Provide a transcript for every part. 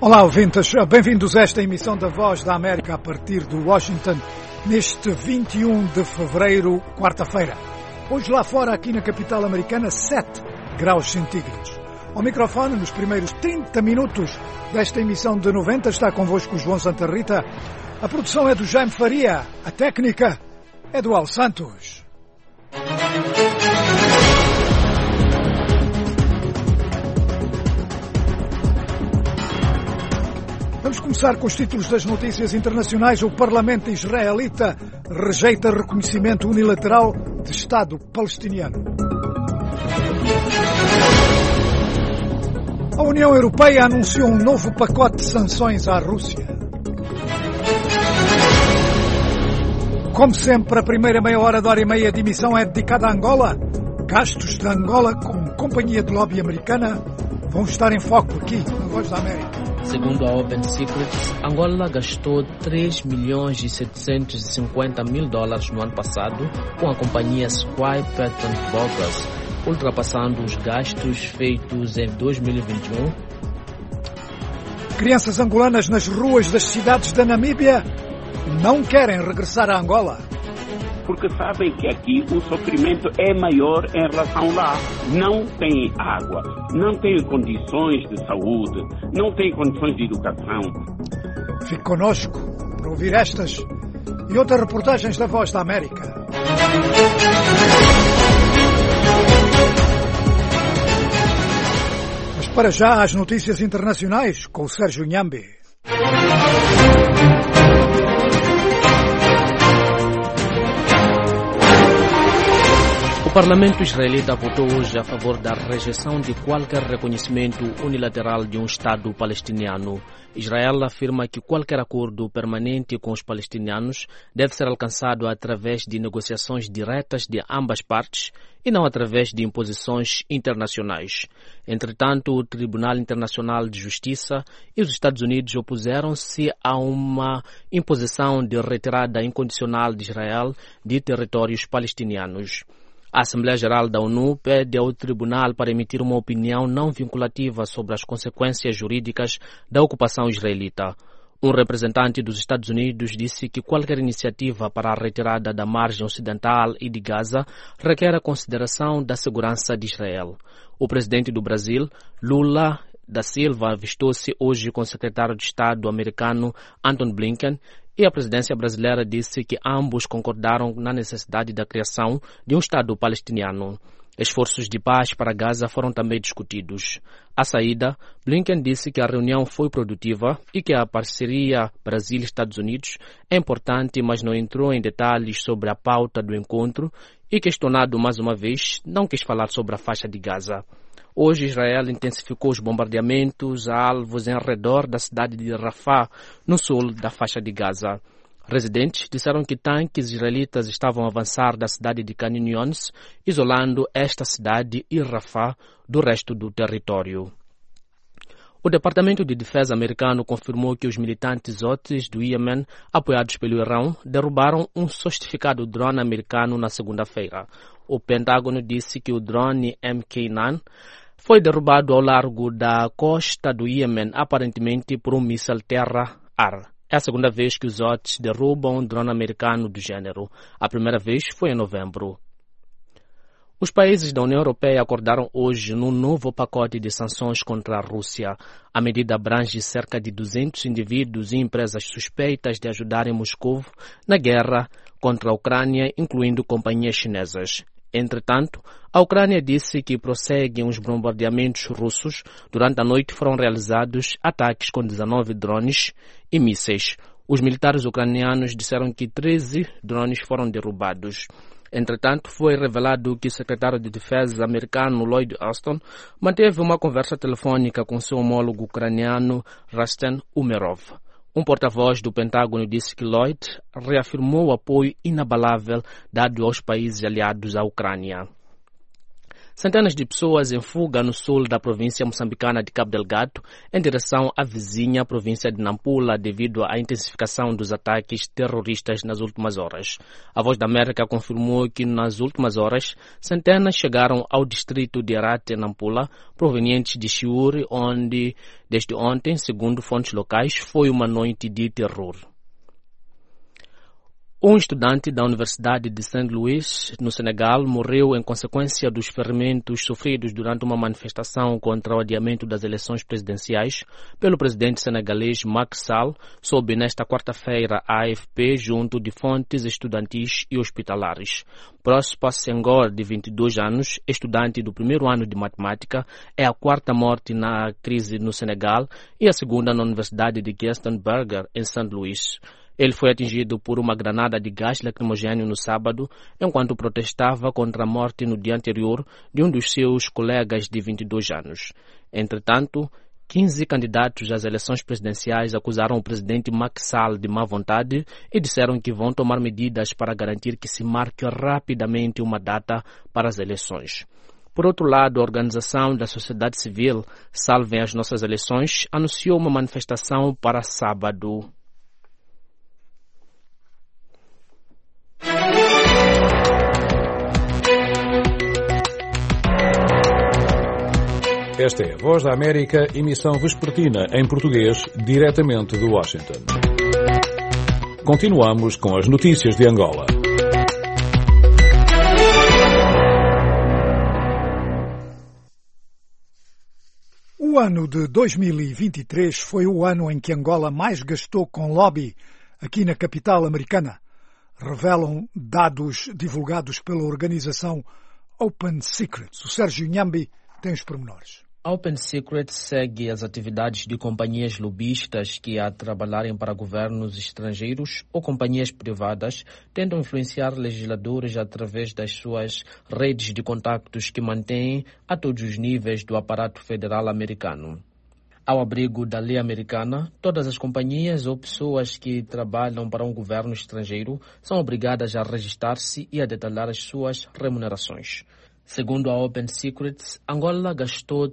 Olá, ouvintes. Bem-vindos a esta emissão da Voz da América a partir de Washington, neste 21 de fevereiro, quarta-feira. Hoje lá fora, aqui na capital americana, 7 graus centígrados. Ao microfone, nos primeiros 30 minutos desta emissão de 90, está convosco o João Santa Rita. A produção é do Jaime Faria, a técnica é do Al Santos. Vamos começar com os títulos das notícias internacionais. O Parlamento israelita rejeita reconhecimento unilateral de Estado palestiniano. A União Europeia anunciou um novo pacote de sanções à Rússia. Como sempre, a primeira meia hora de hora e emissão é dedicada a Angola. Gastos de Angola com companhia de lobby americana vão estar em foco aqui na Voz da América. Segundo a Open Secrets, Angola gastou 3.750.000 dólares no ano passado com a companhia Squire Patton Brokers, ultrapassando os gastos feitos em 2021. Crianças angolanas nas ruas das cidades da Namíbia não querem regressar a Angola. Porque sabem que aqui o sofrimento é maior em relação lá. Não tem água, não tem condições de saúde, não tem condições de educação. Fique connosco para ouvir estas e outras reportagens da Voz da América. Mas para já as notícias internacionais com o Sérgio Nhambi. O Parlamento israelita votou hoje a favor da rejeição de qualquer reconhecimento unilateral de um Estado palestiniano. Israel afirma que qualquer acordo permanente com os palestinianos deve ser alcançado através de negociações diretas de ambas partes e não através de imposições internacionais. Entretanto, o Tribunal Internacional de Justiça e os Estados Unidos opuseram-se a uma imposição de retirada incondicional de Israel de territórios palestinianos. A Assembleia Geral da ONU pede ao Tribunal para emitir uma opinião não vinculativa sobre as consequências jurídicas da ocupação israelita. Um representante dos Estados Unidos disse que qualquer iniciativa para a retirada da margem ocidental e de Gaza requer a consideração da segurança de Israel. O presidente do Brasil, Lula da Silva, avistou-se hoje com o secretário de Estado americano Antony Blinken, e a presidência brasileira disse que ambos concordaram na necessidade da criação de um Estado palestiniano. Esforços de paz para Gaza foram também discutidos. À saída, Blinken disse que a reunião foi produtiva e que a parceria Brasil-Estados Unidos é importante, mas não entrou em detalhes sobre a pauta do encontro e, questionado mais uma vez, não quis falar sobre a faixa de Gaza. Hoje, Israel intensificou os bombardeamentos a alvos em redor da cidade de Rafah, no sul da faixa de Gaza. Residentes disseram que tanques israelitas estavam a avançar da cidade de Khan Younis, isolando esta cidade e Rafah do resto do território. O Departamento de Defesa americano confirmou que os militantes Houthis do Iêmen, apoiados pelo Irão, derrubaram um sofisticado drone americano na segunda-feira. O Pentágono disse que o drone MK-9 foi derrubado ao largo da costa do Iêmen, aparentemente por um míssil terra-ar. É a segunda vez que os Houthis derrubam um drone americano do gênero. A primeira vez foi em novembro. Os países da União Europeia acordaram hoje num novo pacote de sanções contra a Rússia. A medida abrange cerca de 200 indivíduos e empresas suspeitas de ajudarem Moscou na guerra contra a Ucrânia, incluindo companhias chinesas. Entretanto, a Ucrânia disse que prosseguem os bombardeamentos russos. Durante a noite foram realizados ataques com 19 drones e mísseis. Os militares ucranianos disseram que 13 drones foram derrubados. Entretanto, foi revelado que o secretário de Defesa americano Lloyd Austin manteve uma conversa telefônica com seu homólogo ucraniano Rustem Umerov. Um porta-voz do Pentágono disse que Lloyd reafirmou o apoio inabalável dado aos países aliados à Ucrânia. Centenas de pessoas em fuga no sul da província moçambicana de Cabo Delgado em direção à vizinha província de Nampula devido à intensificação dos ataques terroristas nas últimas horas. A Voz da América confirmou que nas últimas horas centenas chegaram ao distrito de Arate, Nampula, provenientes de Chiuri, onde desde ontem, segundo fontes locais, foi uma noite de terror. Um estudante da Universidade de St. Louis, no Senegal, morreu em consequência dos ferimentos sofridos durante uma manifestação contra o adiamento das eleições presidenciais pelo presidente senegalês Macky Sall, soube nesta quarta-feira a AFP junto de fontes estudantis e hospitalares. Prosper Senghor, de 22 anos, estudante do primeiro ano de matemática, é a quarta morte na crise no Senegal e a segunda na Universidade de Glastonbury, em St. Louis. Ele foi atingido por uma granada de gás lacrimogêneo no sábado, enquanto protestava contra a morte no dia anterior de um dos seus colegas de 22 anos. Entretanto, 15 candidatos às eleições presidenciais acusaram o presidente Macky Sall de má vontade e disseram que vão tomar medidas para garantir que se marque rapidamente uma data para as eleições. Por outro lado, a Organização da Sociedade Civil Salvem as Nossas Eleições anunciou uma manifestação para sábado. Esta é a Voz da América, emissão vespertina em português, diretamente de Washington. Continuamos com as notícias de Angola. O ano de 2023 foi o ano em que Angola mais gastou com lobby aqui na capital americana, revelam dados divulgados pela organização Open Secrets. O Sérgio Nhambi tem os pormenores. A Open Secrets segue as atividades de companhias lobistas que, a trabalharem para governos estrangeiros ou companhias privadas, tentam influenciar legisladores através das suas redes de contactos que mantêm a todos os níveis do aparato federal americano. Ao abrigo da lei americana, todas as companhias ou pessoas que trabalham para um governo estrangeiro são obrigadas a registrar-se e a detalhar as suas remunerações. Segundo a Open Secrets, Angola gastou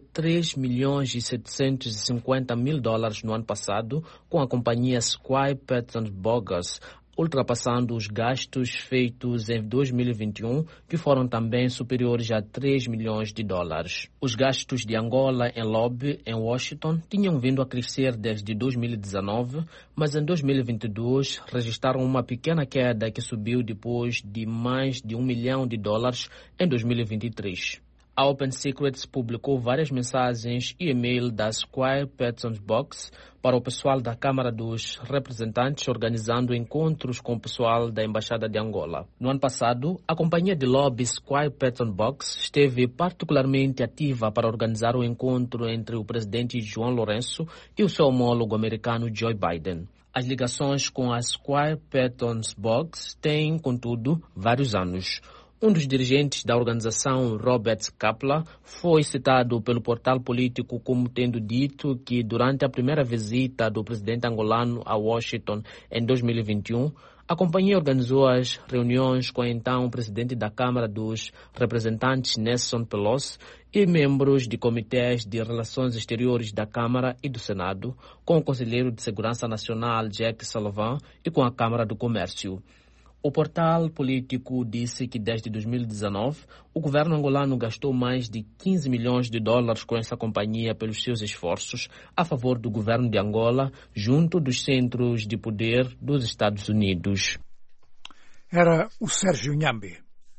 $3.750.000 no ano passado com a companhia Squire Patton Boggs, ultrapassando os gastos feitos em 2021, que foram também superiores a $3 milhões. Os gastos de Angola em lobby em Washington tinham vindo a crescer desde 2019, mas em 2022 registraram uma pequena queda que subiu depois de mais de $1 milhão em 2023. A Open Secrets publicou várias mensagens e e-mail da Squire Patton Boggs para o pessoal da Câmara dos Representantes, organizando encontros com o pessoal da Embaixada de Angola. No ano passado, a companhia de lobby Squire Patton Boggs esteve particularmente ativa para organizar o encontro entre o presidente João Lourenço e o seu homólogo americano Joe Biden. As ligações com a Squire Patton Boggs têm, contudo, vários anos. Um dos dirigentes da organização, Robert Kapla, foi citado pelo portal político como tendo dito que durante a primeira visita do presidente angolano a Washington em 2021, a companhia organizou as reuniões com então presidente da Câmara dos Representantes, Nelson Pelosi, e membros de comitês de relações exteriores da Câmara e do Senado, com o conselheiro de Segurança Nacional, Jack Sullivan, e com a Câmara do Comércio. O portal político disse que desde 2019 o governo angolano gastou mais de $15 milhões com essa companhia pelos seus esforços a favor do governo de Angola junto dos centros de poder dos Estados Unidos. Era o Sérgio Nhambi.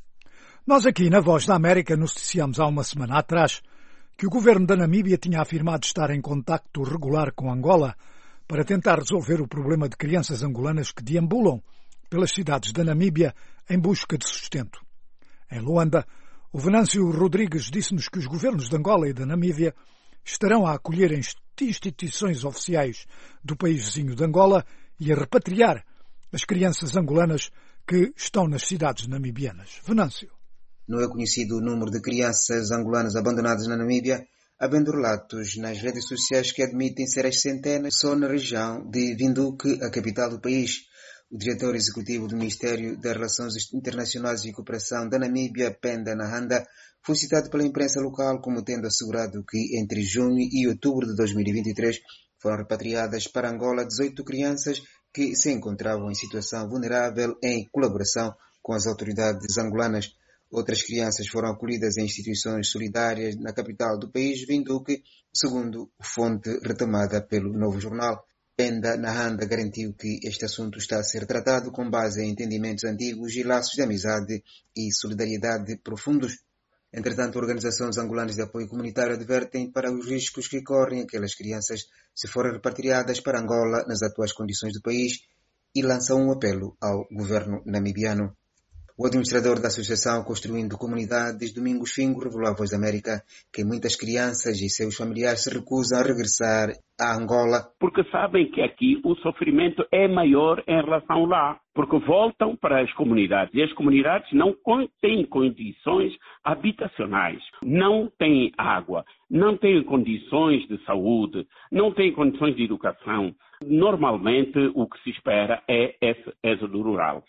Nós aqui na Voz da América noticiamos há uma semana atrás que o governo da Namíbia tinha afirmado estar em contacto regular com Angola para tentar resolver o problema de crianças angolanas que deambulam pelas cidades da Namíbia em busca de sustento. Em Luanda, o Venâncio Rodrigues disse-nos que os governos de Angola e da Namíbia estarão a acolher instituições oficiais do país vizinho de Angola e a repatriar as crianças angolanas que estão nas cidades namibianas. Venâncio. Não é conhecido o número de crianças angolanas abandonadas na Namíbia, havendo relatos nas redes sociais que admitem ser as centenas só na região de Windhoek, a capital do país. O diretor executivo do Ministério das Relações Internacionais e Cooperação da Namíbia, Penda Nahanda, foi citado pela imprensa local como tendo assegurado que entre junho e outubro de 2023 foram repatriadas para Angola 18 crianças que se encontravam em situação vulnerável em colaboração com as autoridades angolanas. Outras crianças foram acolhidas em instituições solidárias na capital do país, Windhoek, segundo fonte retomada pelo Novo Jornal. Penda Nahanda garantiu que este assunto está a ser tratado com base em entendimentos antigos e laços de amizade e solidariedade profundos. Entretanto, organizações angolanas de apoio comunitário advertem para os riscos que correm aquelas crianças se forem repatriadas para Angola nas atuais condições do país e lançam um apelo ao governo namibiano. O administrador da Associação Construindo Comunidades, Domingos Fingo, revelou à Voz da América que muitas crianças e seus familiares se recusam a regressar a Angola. Porque sabem que aqui o sofrimento é maior em relação lá. Porque voltam para as comunidades e as comunidades não têm condições habitacionais, não têm água, não têm condições de saúde, não têm condições de educação. Normalmente o que se espera é esse êxodo rural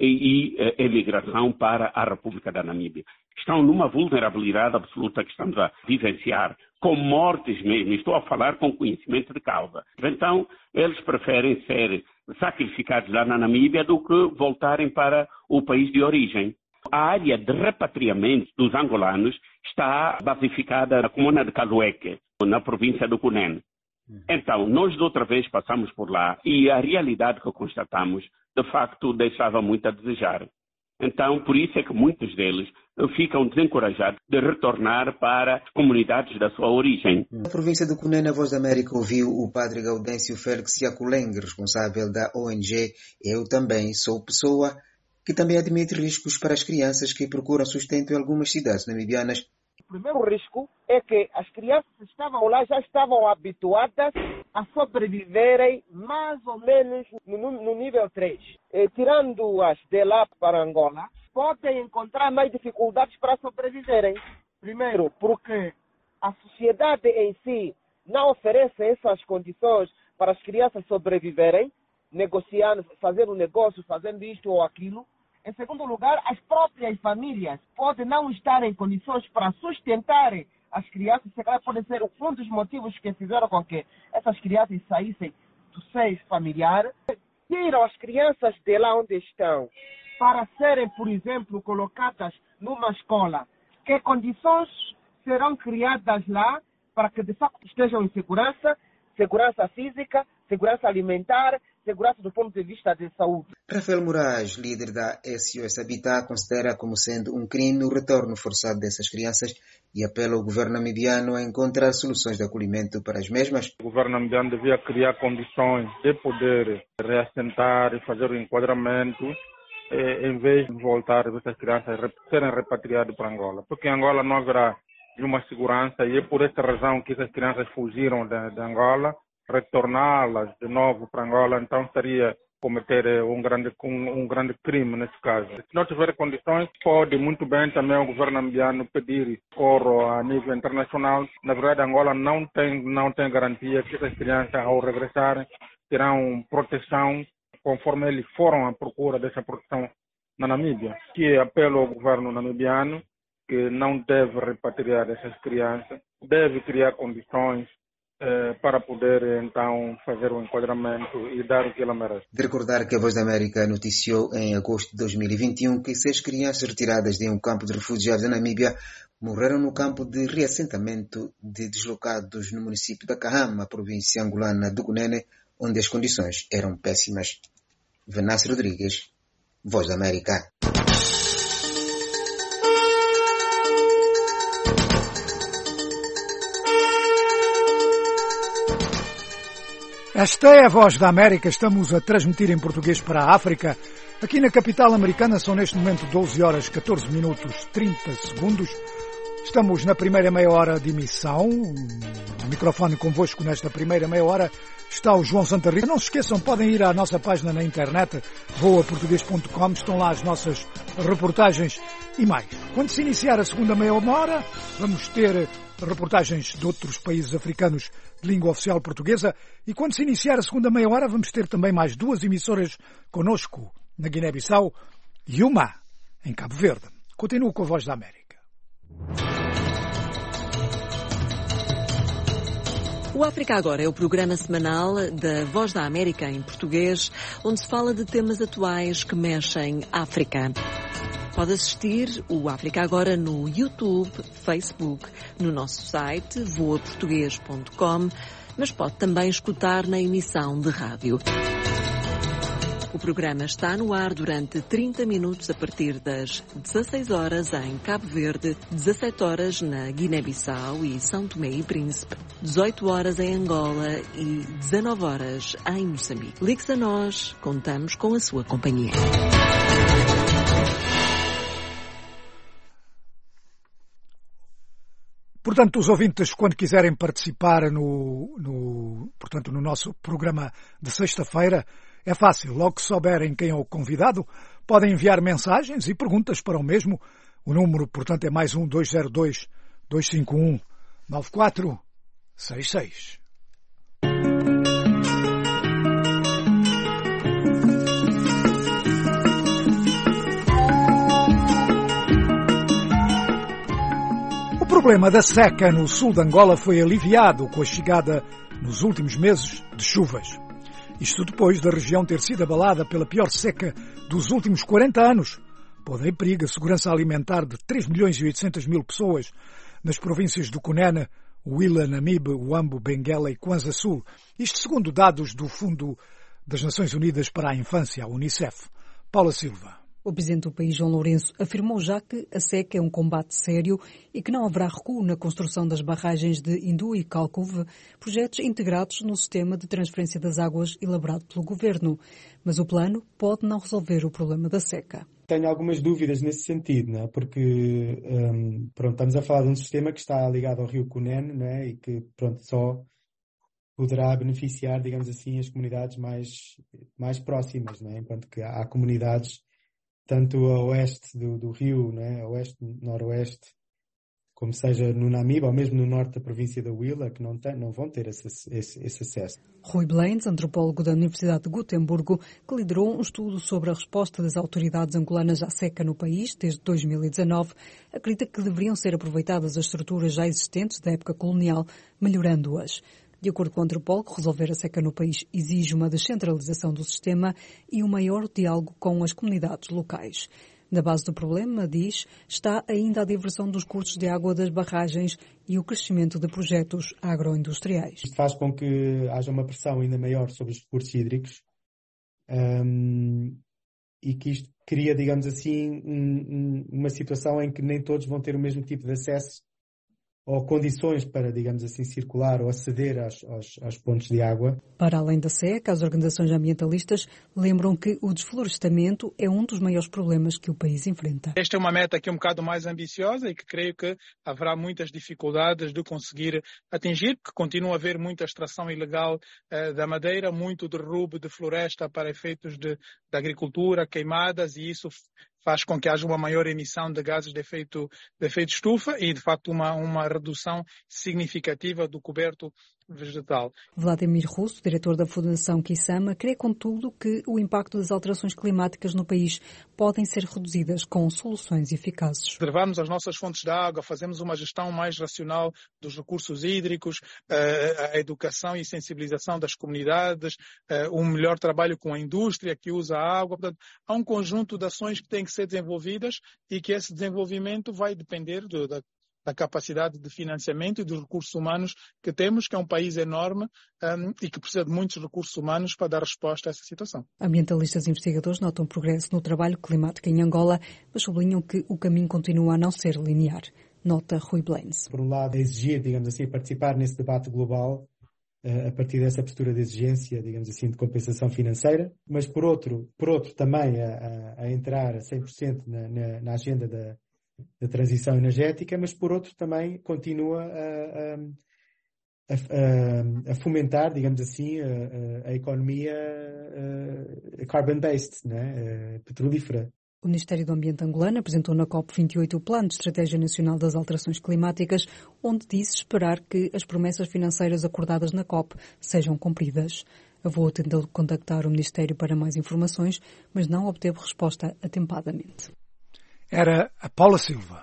e emigração para a República da Namíbia. Estão numa vulnerabilidade absoluta que estamos a vivenciar, com mortes mesmo. Estou a falar com conhecimento de causa. Então, eles preferem ser sacrificados lá na Namíbia do que voltarem para o país de origem. A área de repatriamento dos angolanos está basificada na comuna de Calueque, na província do Cunene. Então, nós de outra vez passamos por lá e a realidade que constatamos, de facto, deixava muito a desejar. Então, por isso é que muitos deles ficam desencorajados de retornar para as comunidades da sua origem. Na província do Cunene, a Voz da América ouviu o padre Gaudêncio Félix Yaculeng, responsável da ONG Eu Também Sou Pessoa, que também admite riscos para as crianças que procuram sustento em algumas cidades namibianas. O primeiro risco é que as crianças que estavam lá já estavam habituadas a sobreviverem mais ou menos no nível 3. Tirando-as de lá para Angola, podem encontrar mais dificuldades para sobreviverem. Primeiro, porque a sociedade em si não oferece essas condições para as crianças sobreviverem, negociando, fazendo negócio, fazendo isto ou aquilo. Em segundo lugar, as próprias famílias podem não estar em condições para sustentarem as crianças. Podem ser um dos motivos que fizeram com que essas crianças saíssem do seio familiar. Tiram as crianças de lá onde estão para serem, por exemplo, colocadas numa escola. Que condições serão criadas lá para que de facto estejam em segurança, segurança física, segurança alimentar, segurança do ponto de vista de saúde. Rafael Moraes, líder da SOS Habitat, considera como sendo um crime o retorno forçado dessas crianças e apela ao governo namibiano a encontrar soluções de acolhimento para as mesmas. O governo namibiano devia criar condições de poder reassentar e fazer o enquadramento em vez de voltar essas crianças serem repatriadas para Angola. Porque em Angola não haverá nenhuma segurança e é por essa razão que essas crianças fugiram de Angola. Retorná-las de novo para Angola, então seria cometer um grande crime nesse caso. Se não tiver condições, pode muito bem também o governo namibiano pedir socorro a nível internacional. Na verdade, Angola não tem garantia que essas crianças, ao regressarem, terão proteção conforme eles foram à procura dessa proteção na Namíbia. Que apelo ao governo namibiano que não deve repatriar essas crianças, deve criar condições para poder, então, fazer um enquadramento e dar o que ela merece. De recordar que a Voz da América noticiou em agosto de 2021 que 6 crianças retiradas de um campo de refugiados na Namíbia morreram no campo de reassentamento de deslocados no município da Kahama, província angolana do Cunene, onde as condições eram péssimas. Venâncio Rodrigues, Voz da América. Esta é a Voz da América. Estamos a transmitir em português para a África. Aqui na capital americana são neste momento 12 horas 14 minutos 30 segundos. Estamos na primeira meia hora de emissão. O microfone convosco nesta primeira meia hora está o João Santa Rita. Não se esqueçam, podem ir à nossa página na internet, voaportuguês.com. Estão lá as nossas reportagens e mais. Quando se iniciar a segunda meia hora, vamos ter reportagens de outros países africanos de língua oficial portuguesa e quando se iniciar a segunda meia hora vamos ter também mais 2 emissoras connosco na Guiné-Bissau e uma em Cabo Verde. Continuo com a Voz da América. O África Agora é o programa semanal da Voz da América em português, onde se fala de temas atuais que mexem África. Pode assistir o África Agora no YouTube, Facebook, no nosso site voaportugues.com, mas pode também escutar na emissão de rádio. O programa está no ar durante 30 minutos a partir das 16 horas em Cabo Verde, 17 horas na Guiné-Bissau e São Tomé e Príncipe, 18 horas em Angola e 19 horas em Moçambique. Ligue-se a nós, contamos com a sua companhia. Portanto, os ouvintes, quando quiserem participar no nosso programa de sexta-feira, é fácil. Logo que souberem quem é o convidado, podem enviar mensagens e perguntas para o mesmo. O número, portanto, é mais 1-202-251-9466. O problema da seca no sul de Angola foi aliviado com a chegada, nos últimos meses, de chuvas. Isto depois da região ter sido abalada pela pior seca dos últimos 40 anos, pondo em perigo a segurança alimentar de 3.800.000 pessoas nas províncias do Cunene, Huila, Namibe, Huambo, Benguela e Kwanza Sul. Isto segundo dados do Fundo das Nações Unidas para a Infância, a Unicef. Paula Silva. O presidente do país, João Lourenço, afirmou já que a seca é um combate sério e que não haverá recuo na construção das barragens de Indu e Calcuve, projetos integrados no sistema de transferência das águas elaborado pelo governo. Mas o plano pode não resolver o problema da seca. Tenho algumas dúvidas nesse sentido, não é? Porque estamos a falar de um sistema que está ligado ao rio Cunene, não é? E que só poderá beneficiar, digamos assim, as comunidades mais próximas, não é? Enquanto que há comunidades tanto a oeste do rio, né, a oeste, noroeste, como seja no Namibe, ou mesmo no norte da província da Huila, que não vão ter esse acesso. Rui Blaines, antropólogo da Universidade de Gotemburgo, que liderou um estudo sobre a resposta das autoridades angolanas à seca no país desde 2019, acredita que deveriam ser aproveitadas as estruturas já existentes da época colonial, melhorando-as. De acordo com o antropólogo, resolver a seca no país exige uma descentralização do sistema e um maior diálogo com as comunidades locais. Na base do problema, diz, está ainda a diversão dos cursos de água das barragens e o crescimento de projetos agroindustriais. Isto faz com que haja uma pressão ainda maior sobre os recursos hídricos e que isto cria, digamos assim, uma situação em que nem todos vão ter o mesmo tipo de acesso ou condições para, digamos assim, circular ou aceder aos pontos de água. Para além da seca, as organizações ambientalistas lembram que o desflorestamento é um dos maiores problemas que o país enfrenta. Esta é uma meta que é um bocado mais ambiciosa e que creio que haverá muitas dificuldades de conseguir atingir, porque continua a haver muita extração ilegal da madeira, muito derrube de floresta para efeitos de agricultura, queimadas, e isso faz com que haja uma maior emissão de gases de efeito estufa e, de facto, uma redução significativa do coberto vegetal. Vladimir Russo, diretor da Fundação Kisama, crê, contudo, que o impacto das alterações climáticas no país podem ser reduzidas com soluções eficazes. Preservamos as nossas fontes de água, fazemos uma gestão mais racional dos recursos hídricos, a educação e sensibilização das comunidades, um melhor trabalho com a indústria que usa a água. Portanto, há um conjunto de ações que têm que ser desenvolvidas e que esse desenvolvimento vai depender da capacidade de financiamento e dos recursos humanos que temos, que é um país enorme e que precisa de muitos recursos humanos para dar resposta a essa situação. Ambientalistas e investigadores notam progresso no trabalho climático em Angola, mas sublinham que o caminho continua a não ser linear. Nota Rui Blaines. Por um lado, exigir, digamos assim, participar nesse debate global a partir dessa postura de exigência, digamos assim, de compensação financeira, mas por outro também a entrar a 100% na agenda da transição energética, mas por outro também continua a fomentar, digamos assim, a economia carbon-based, né? Petrolífera. O Ministério do Ambiente angolano apresentou na COP28 o Plano de Estratégia Nacional das Alterações Climáticas, onde disse esperar que as promessas financeiras acordadas na COP sejam cumpridas. A VOA tentou contactar o Ministério para mais informações, mas não obteve resposta atempadamente. Era a Paula Silva.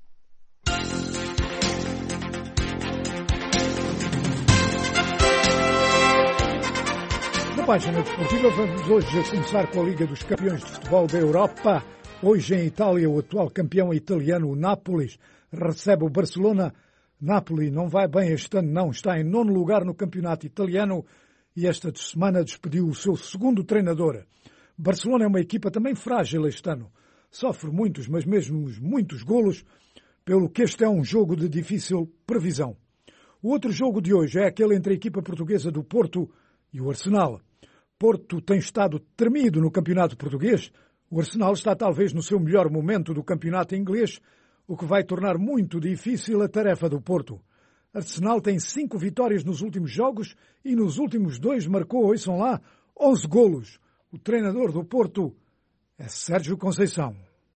Na página desportiva vamos hoje começar com a Liga dos Campeões de Futebol da Europa. Hoje em Itália o atual campeão italiano, o Nápoles, recebe o Barcelona. Napoli não vai bem este ano, não. Está em 9º lugar no campeonato italiano e esta semana despediu o seu segundo treinador. Barcelona é uma equipa também frágil este ano. Sofre muitos, mas mesmo muitos golos, pelo que este é um jogo de difícil previsão. O outro jogo de hoje é aquele entre a equipa portuguesa do Porto e o Arsenal. Porto tem estado tremido no campeonato português. O Arsenal está talvez no seu melhor momento do campeonato inglês, o que vai tornar muito difícil a tarefa do Porto. Arsenal tem 5 vitórias nos últimos jogos e nos últimos 2 marcou, ouçam lá, 11 golos. O treinador do Porto é Sérgio Conceição.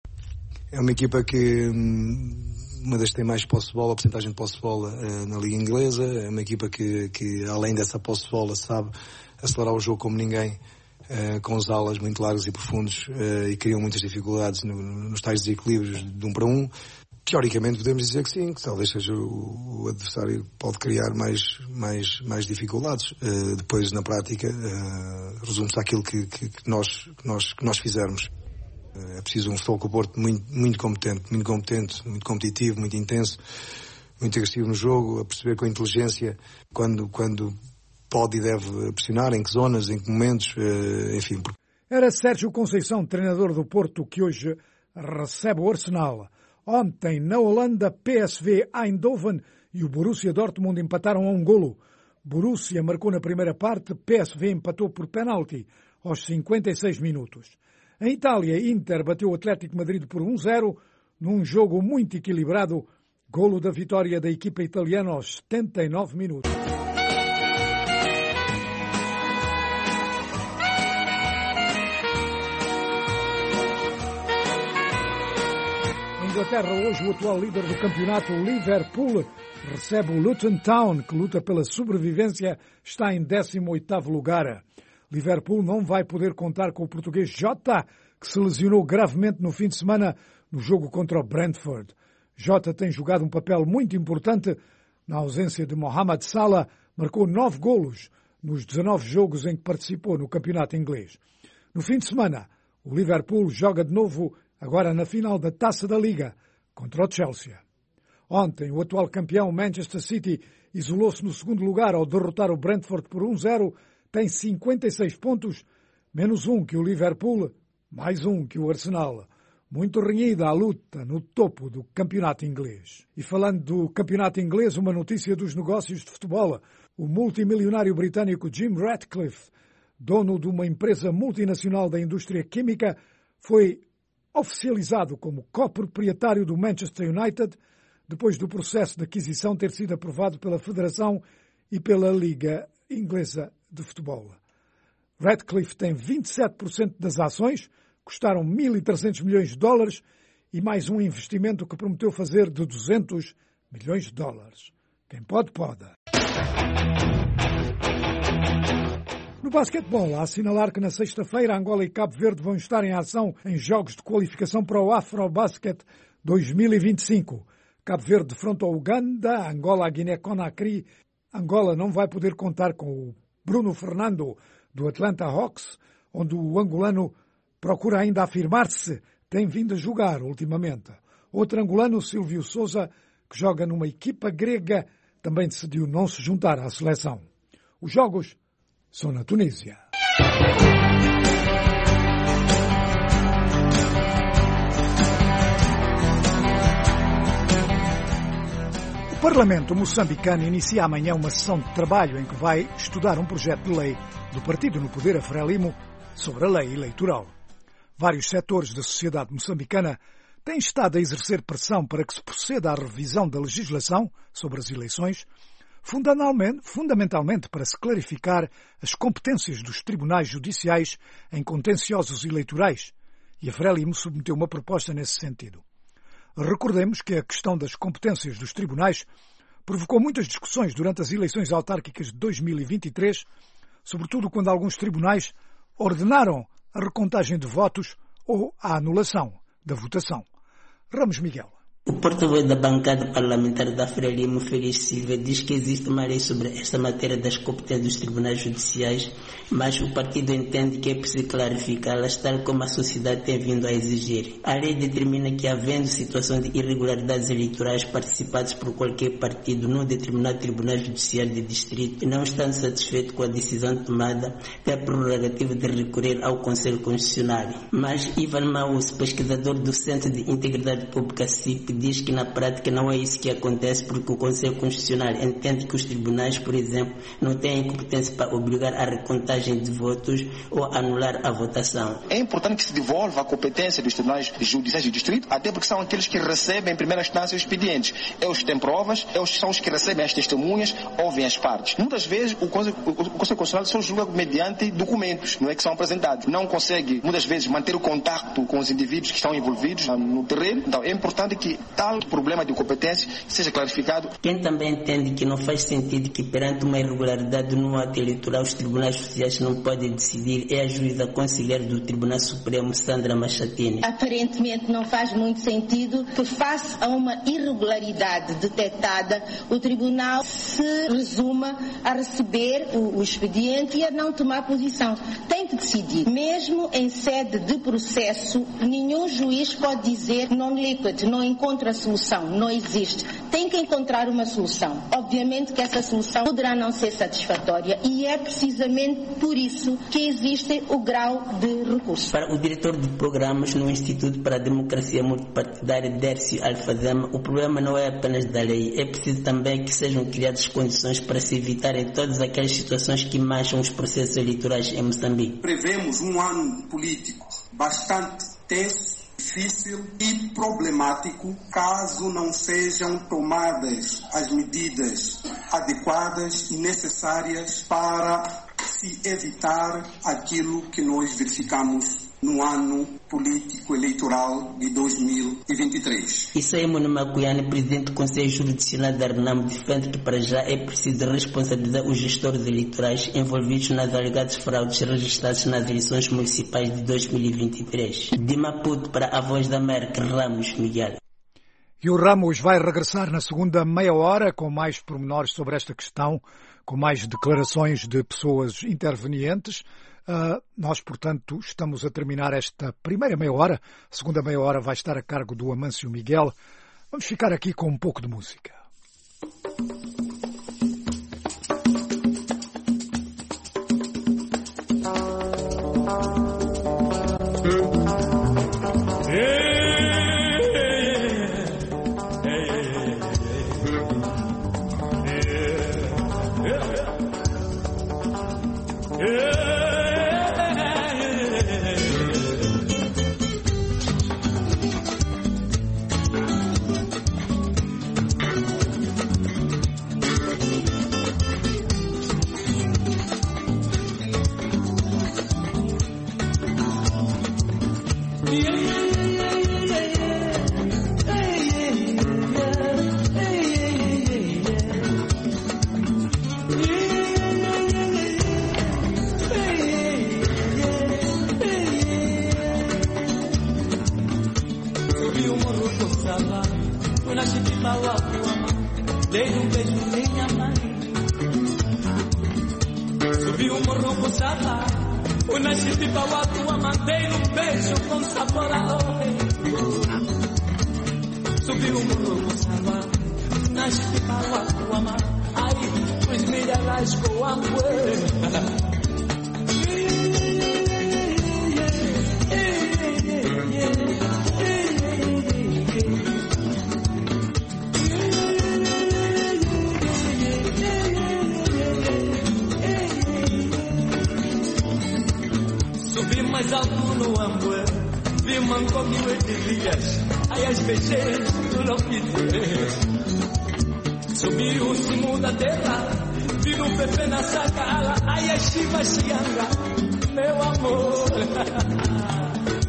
É uma equipa que uma das que tem mais posse de bola, a porcentagem de posse de bola na Liga Inglesa. É uma equipa que além dessa posse de bola sabe acelerar o jogo como ninguém, com os alas muito largos e profundos e criam muitas dificuldades nos tais desequilíbrios de 1 para 1. Teoricamente podemos dizer que sim, que talvez seja o adversário que pode criar mais dificuldades. Depois, na prática, resume-se àquilo que nós fizermos. É preciso um Futebol Clube do Porto muito competente, muito competitivo, muito intenso, muito agressivo no jogo, a perceber com inteligência quando pode e deve pressionar, em que zonas, em que momentos, enfim. Era Sérgio Conceição, treinador do Porto, que hoje recebe o Arsenal. Ontem, na Holanda, PSV Eindhoven e o Borussia Dortmund empataram a 1 golo. Borussia marcou na primeira parte, PSV empatou por penalti aos 56 minutos. Em Itália, Inter bateu o Atlético Madrid por 1-0, num jogo muito equilibrado, golo da vitória da equipa italiana aos 79 minutos. Inglaterra, hoje o atual líder do campeonato, o Liverpool, recebe o Luton Town, que luta pela sobrevivência, está em 18º lugar. Liverpool não vai poder contar com o português Jota, que se lesionou gravemente no fim de semana no jogo contra o Brentford. Jota tem jogado um papel muito importante na ausência de Mohamed Salah, marcou 9 golos nos 19 jogos em que participou no campeonato inglês. No fim de semana, o Liverpool joga de novo agora na final da Taça da Liga, contra o Chelsea. Ontem, o atual campeão Manchester City isolou-se no segundo lugar ao derrotar o Brentford por 1-0, tem 56 pontos, menos 1 que o Liverpool, mais 1 que o Arsenal. Muito renhida a luta no topo do campeonato inglês. E falando do campeonato inglês, uma notícia dos negócios de futebol. O multimilionário britânico Jim Ratcliffe, dono de uma empresa multinacional da indústria química, foi oficializado como coproprietário do Manchester United, depois do processo de aquisição ter sido aprovado pela Federação e pela Liga Inglesa de Futebol. Ratcliffe tem 27% das ações, custaram 1.300 milhões de dólares e mais um investimento que prometeu fazer de 200 milhões de dólares. Quem pode, pode. No basquetebol, a assinalar que na sexta-feira Angola e Cabo Verde vão estar em ação em jogos de qualificação para o Afrobasket 2025. Cabo Verde defronta o Uganda, Angola a Guiné-Conakry. Angola não vai poder contar com o Bruno Fernando do Atlanta Hawks, onde o angolano procura ainda afirmar-se, tem vindo a jogar ultimamente. Outro angolano, Silvio Sousa, que joga numa equipa grega, também decidiu não se juntar à seleção. Os jogos são na Tunísia. O Parlamento moçambicano inicia amanhã uma sessão de trabalho em que vai estudar um projeto de lei do partido no poder, a Frelimo, sobre a lei eleitoral. Vários setores da sociedade moçambicana têm estado a exercer pressão para que se proceda à revisão da legislação sobre as eleições, fundamentalmente para se clarificar as competências dos tribunais judiciais em contenciosos eleitorais e a Frelimo submeteu uma proposta nesse sentido. Recordemos que a questão das competências dos tribunais provocou muitas discussões durante as eleições autárquicas de 2023, sobretudo quando alguns tribunais ordenaram a recontagem de votos ou a anulação da votação. Ramos Miguel. O porta-voz da bancada parlamentar da Frelimo, Félix Silva, diz que existe uma lei sobre esta matéria das competências dos tribunais judiciais, mas o partido entende que é preciso clarificá-las, tal como a sociedade tem vindo a exigir. A lei determina que, havendo situação de irregularidades eleitorais participadas por qualquer partido num determinado tribunal judicial de distrito e não estando satisfeito com a decisão tomada, tem a prerrogativa de recorrer ao Conselho Constitucional. Mas Ivan Maus, pesquisador do Centro de Integridade Pública CIP, diz que na prática não é isso que acontece, porque o Conselho Constitucional entende que os tribunais, por exemplo, não têm competência para obrigar a recontagem de votos ou anular a votação. É importante que se devolva a competência dos tribunais judiciais de distrito, até porque são aqueles que recebem em primeira instância os expedientes. Eles que têm provas, eles são os que recebem as testemunhas, ouvem as partes. Muitas vezes o Conselho Constitucional só julga mediante documentos, não é, que são apresentados. Não consegue, muitas vezes, manter o contato com os indivíduos que estão envolvidos no terreno. Então é importante que tal problema de competência seja clarificado. Quem também entende que não faz sentido que perante uma irregularidade no ato eleitoral os tribunais judiciais não podem decidir é a juíza conselheira do Tribunal Supremo, Sandra Machatini. Aparentemente não faz muito sentido que, face a uma irregularidade detectada, o tribunal se resuma a receber o expediente e a não tomar posição. Tem que decidir. Mesmo em sede de processo, nenhum juiz pode dizer non-liquid, não encontra a solução, não existe. Tem que encontrar uma solução. Obviamente que essa solução poderá não ser satisfatória e é precisamente por isso que existe o grau de recurso. Para o diretor de programas no Instituto para a Democracia Multipartidária, Dércio Alfazema, o problema não é apenas da lei, é preciso também que sejam criadas condições para se evitarem todas aquelas situações que mancham os processos eleitorais em Moçambique. Prevemos um ano político bastante tenso, difícil e problemático caso não sejam tomadas as medidas adequadas e necessárias para se evitar aquilo que nós verificamos no ano político eleitoral de 2023. Isaímo Macuiane, presidente do Conselho Jurisdicional da RENAMO, defende que para já é preciso responsabilizar os gestores eleitorais envolvidos nas alegadas fraudes registradas nas eleições municipais de 2023. De Maputo para a Voz da América, Ramos Miguel. E o Ramos vai regressar na segunda meia hora com mais pormenores sobre esta questão, com mais declarações de pessoas intervenientes. Nós, portanto, estamos a terminar esta primeira meia hora. A segunda meia hora vai estar a cargo do Amâncio Miguel. Vamos ficar aqui com um pouco de música.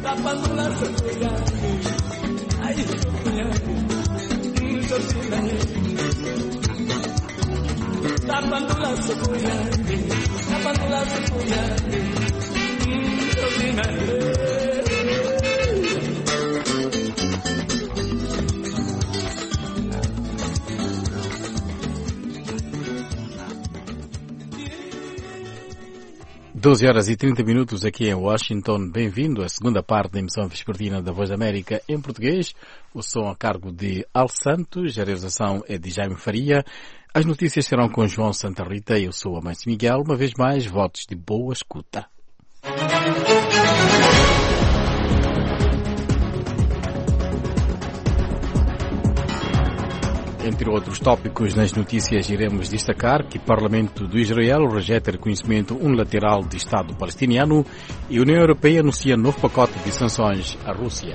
Doze horas e 30 minutos aqui em Washington. Bem-vindo à segunda parte da emissão vespertina da Voz da América em português. O som a cargo de Al Santos, a realização é de Jaime Faria. As notícias serão com João Santa Rita e eu sou Amâncio Miguel. Uma vez mais, votos de boa escuta. Entre outros tópicos nas notícias, iremos destacar que o Parlamento do Israel rejeita reconhecimento unilateral de Estado palestiniano e a União Europeia anuncia novo pacote de sanções à Rússia.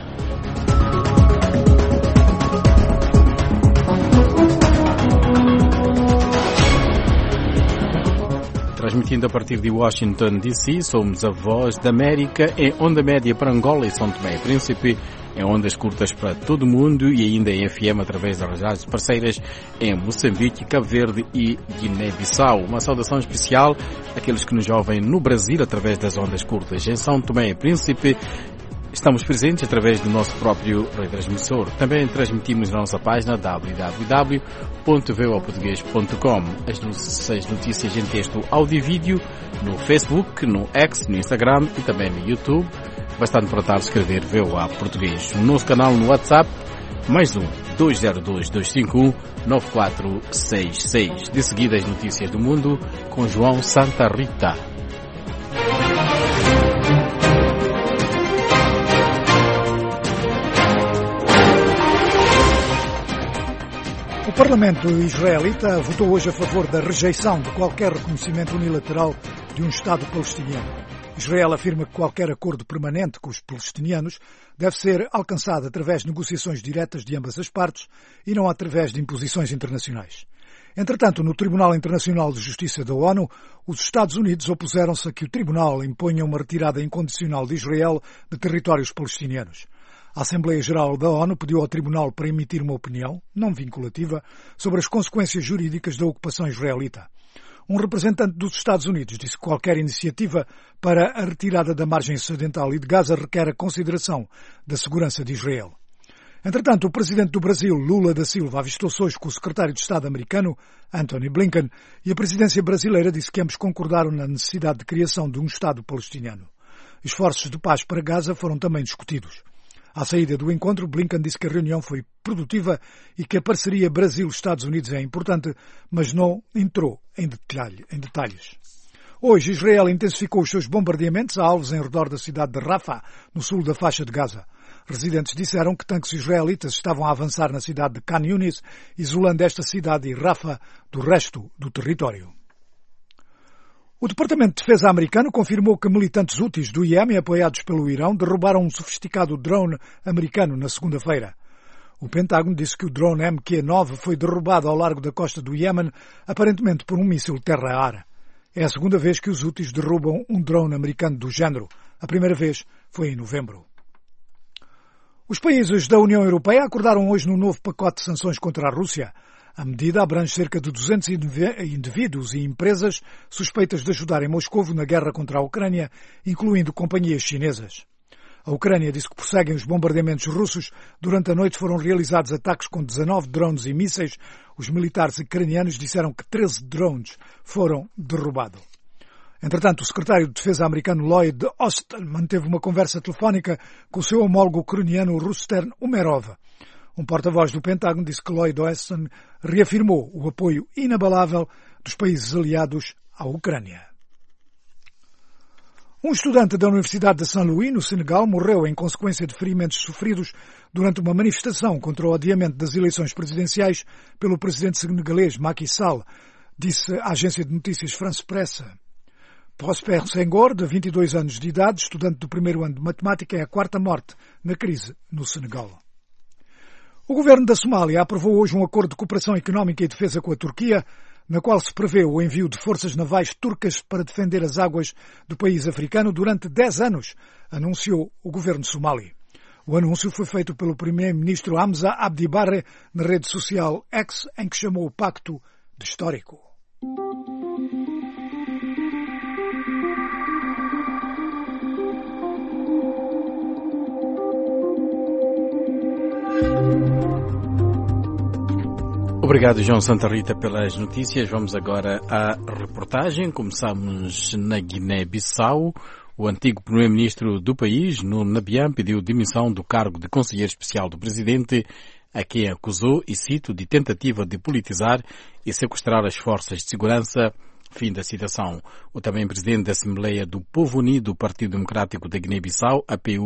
Transmitindo a partir de Washington, D.C., somos a Voz da América em onda média para Angola e São Tomé e Príncipe, em ondas curtas para todo o mundo e ainda em FM através das rádios parceiras em Moçambique, Cabo Verde e Guiné-Bissau. Uma saudação especial àqueles que nos ouvem no Brasil através das ondas curtas em São Tomé e Príncipe. Estamos presentes através do nosso próprio retransmissor. Também transmitimos na nossa página www.voaportugues.com. As notícias em texto, áudio e vídeo no Facebook, no X, no Instagram e também no YouTube. Bastante tratar de escrever VOA Português. O nosso canal no WhatsApp, mais 202-251-9466. De seguida as notícias do mundo com João Santa Rita. O Parlamento israelita votou hoje a favor da rejeição de qualquer reconhecimento unilateral de um Estado palestiniano. Israel afirma que qualquer acordo permanente com os palestinianos deve ser alcançado através de negociações diretas de ambas as partes e não através de imposições internacionais. Entretanto, no Tribunal Internacional de Justiça da ONU, os Estados Unidos opuseram-se a que o Tribunal imponha uma retirada incondicional de Israel de territórios palestinianos. A Assembleia Geral da ONU pediu ao Tribunal para emitir uma opinião, não vinculativa, sobre as consequências jurídicas da ocupação israelita. Um representante dos Estados Unidos disse que qualquer iniciativa para a retirada da margem ocidental e de Gaza requer a consideração da segurança de Israel. Entretanto, o presidente do Brasil, Lula da Silva, avistou-se hoje com o secretário de Estado americano, Antony Blinken, e a presidência brasileira disse que ambos concordaram na necessidade de criação de um Estado palestiniano. Esforços de paz para Gaza foram também discutidos. À saída do encontro, Blinken disse que a reunião foi produtiva e que a parceria Brasil-Estados Unidos é importante, mas não entrou em detalhes. Hoje, Israel intensificou os seus bombardeamentos a alvos em redor da cidade de Rafah, no sul da faixa de Gaza. Residentes disseram que tanques israelitas estavam a avançar na cidade de Khan Yunis, isolando esta cidade e Rafah do resto do território. O Departamento de Defesa americano confirmou que militantes houthis do Iêmen, apoiados pelo Irão, derrubaram um sofisticado drone americano na segunda-feira. O Pentágono disse que o drone MQ-9 foi derrubado ao largo da costa do Iêmen, aparentemente por um míssil terra-ar. É a segunda vez que os houthis derrubam um drone americano do género. A primeira vez foi em novembro. Os países da União Europeia acordaram hoje num novo pacote de sanções contra a Rússia. A medida abrange cerca de 200 indivíduos e empresas suspeitas de ajudarem Moscou na guerra contra a Ucrânia, incluindo companhias chinesas. A Ucrânia disse que prosseguem os bombardeamentos russos. Durante a noite foram realizados ataques com 19 drones e mísseis. Os militares ucranianos disseram que 13 drones foram derrubados. Entretanto, o secretário de Defesa americano Lloyd Austin manteve uma conversa telefónica com o seu homólogo ucraniano Rustem Umerov. Um porta-voz do Pentágono disse que Lloyd Austin reafirmou o apoio inabalável dos países aliados à Ucrânia. Um estudante da Universidade de Saint-Louis, no Senegal, morreu em consequência de ferimentos sofridos durante uma manifestação contra o adiamento das eleições presidenciais pelo presidente senegalês Macky Sall, disse a agência de notícias France Presse. Prosper Senghor, de 22 anos de idade, estudante do primeiro ano de matemática, é a quarta morte na crise no Senegal. O governo da Somália aprovou hoje um acordo de cooperação económica e defesa com a Turquia. na qual se prevê o envio de forças navais turcas para defender as águas do país africano durante 10 anos, anunciou o governo somali. O anúncio foi feito pelo primeiro-ministro Hamza Abdi Barre na rede social X, em que chamou o pacto de histórico. Obrigado, João Santa Rita, pelas notícias. Vamos agora à reportagem. Começamos na Guiné-Bissau. O antigo primeiro-ministro do país, Nuno Nabian, pediu demissão do cargo de conselheiro especial do presidente, a quem acusou, e cito, de tentativa de politizar e sequestrar as forças de segurança. Fim da citação. O também presidente da Assembleia do Povo Unido, Partido Democrático da Guiné-Bissau,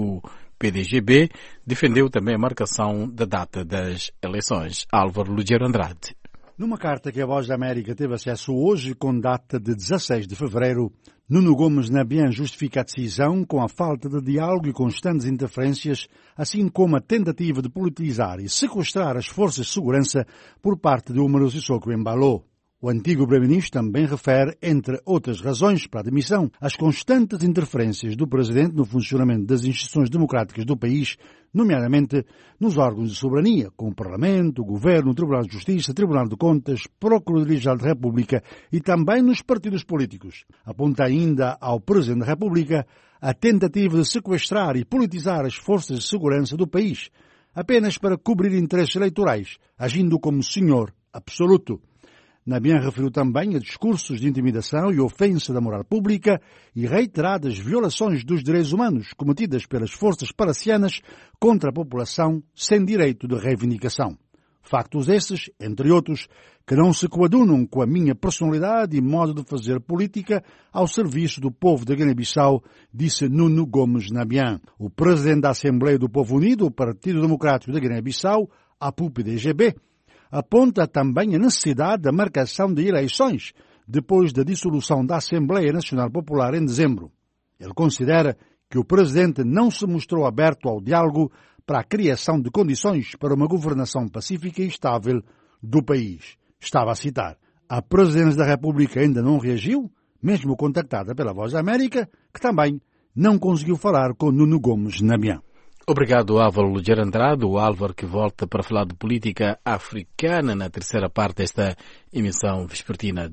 APU-PDGB, defendeu também a marcação da data das eleições. Álvaro Lugero Andrade. Numa carta que a Voz da América teve acesso hoje, com data de 16 de fevereiro, Nuno Gomes Nabian justifica a decisão com a falta de diálogo e constantes interferências, assim como a tentativa de politizar e sequestrar as forças de segurança por parte de Umaru Sissoko Embalo. O antigo primeiro-ministro também refere, entre outras razões para a demissão, as constantes interferências do presidente no funcionamento das instituições democráticas do país, nomeadamente nos órgãos de soberania, como o Parlamento, o Governo, o Tribunal de Justiça, o Tribunal de Contas, Procuradoria-Geral da República e também nos partidos políticos. Aponta ainda ao Presidente da República a tentativa de sequestrar e politizar as forças de segurança do país, apenas para cobrir interesses eleitorais, agindo como senhor absoluto. Nabian referiu também a discursos de intimidação e ofensa da moral pública e reiteradas violações dos direitos humanos cometidas pelas forças palacianas contra a população sem direito de reivindicação. Factos esses, entre outros, que não se coadunam com a minha personalidade e modo de fazer política ao serviço do povo da Guiné-Bissau, disse Nuno Gomes Nabian. O presidente da Assembleia do Povo Unido, o Partido Democrático da Guiné-Bissau, APU-PDGB, aponta também a necessidade da marcação de eleições depois da dissolução da Assembleia Nacional Popular em dezembro. Ele considera que o presidente não se mostrou aberto ao diálogo para a criação de condições para uma governação pacífica e estável do país. Estava a citar. A Presidência da República ainda não reagiu, mesmo contactada pela Voz da América, que também não conseguiu falar com Nuno Gomes Nabian. Obrigado, Álvaro Lugero Andrade. O Álvaro que volta para falar de política africana na terceira parte desta emissão vespertina.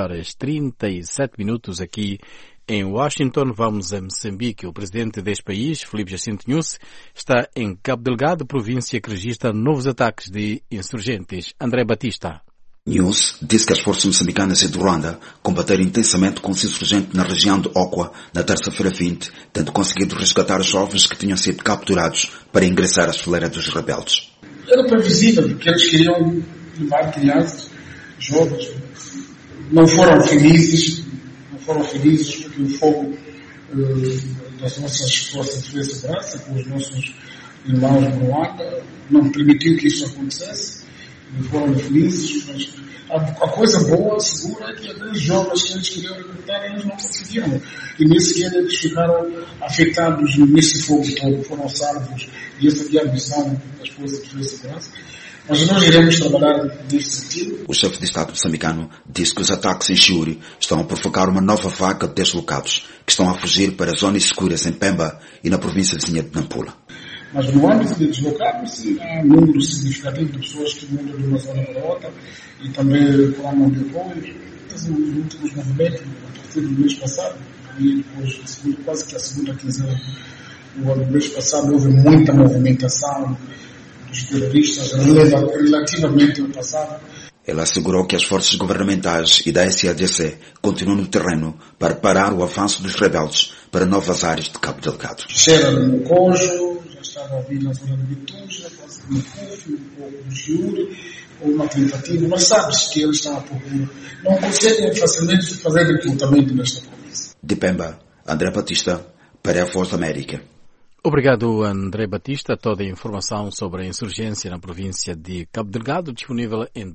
12h37 aqui em Washington. Vamos a Moçambique. O presidente deste país, Filipe Jacinto Nyusi, está em Cabo Delgado, província que registra novos ataques de insurgentes. André Batista. Nyusi disse que as forças moçambicanas e de Ruanda combateram intensamente com os insurgentes na região de Okwa na terça-feira 20, tendo conseguido resgatar os jovens que tinham sido capturados para ingressar às fileiras dos rebeldes. Era previsível, porque eles queriam levar crianças, jovens. Não foram felizes porque o fogo das nossas forças de segurança, com os nossos irmãos de Ruanda, não permitiu que isso acontecesse. Não foram felizes, mas a coisa boa, segura, é que aqueles jovens que eles queriam recrutar, eles não conseguiram. E nem sequer eles ficaram afetados nesse fogo todo, foram salvos. E essa é a missão das forças de segurança. Mas nós iremos trabalhar nesse sentido. O chefe de Estado moçambicano disse que os ataques em Chiuri estão a provocar uma nova vaga de deslocados que estão a fugir para zonas seguras em Pemba e na província vizinha de Nampula. Mas no âmbito de deslocados, há um número significativo de pessoas que mudam de uma zona para outra e também clamam de apoio. Os últimos movimentos, a partir do mês passado, e depois, quase que a segunda quinzena do mês passado, houve muita movimentação dos terroristas relativamente ao passado. Ele assegurou que as forças governamentais e da SADC continuam no terreno para parar o avanço dos rebeldes para novas áreas de Cabo Delgado. Cheira no Mocojo, já estava a ouvir na zona de Bituja, quase no Cufi, um pouco do Chiuri, ou uma tentativa, mas sabes que eles estão à procura. Não conseguem facilmente fazer recrutamento nesta província. De Pemba, André Batista, para a Voz da América. Obrigado, André Batista. Toda a informação sobre a insurgência na província de Cabo Delgado disponível em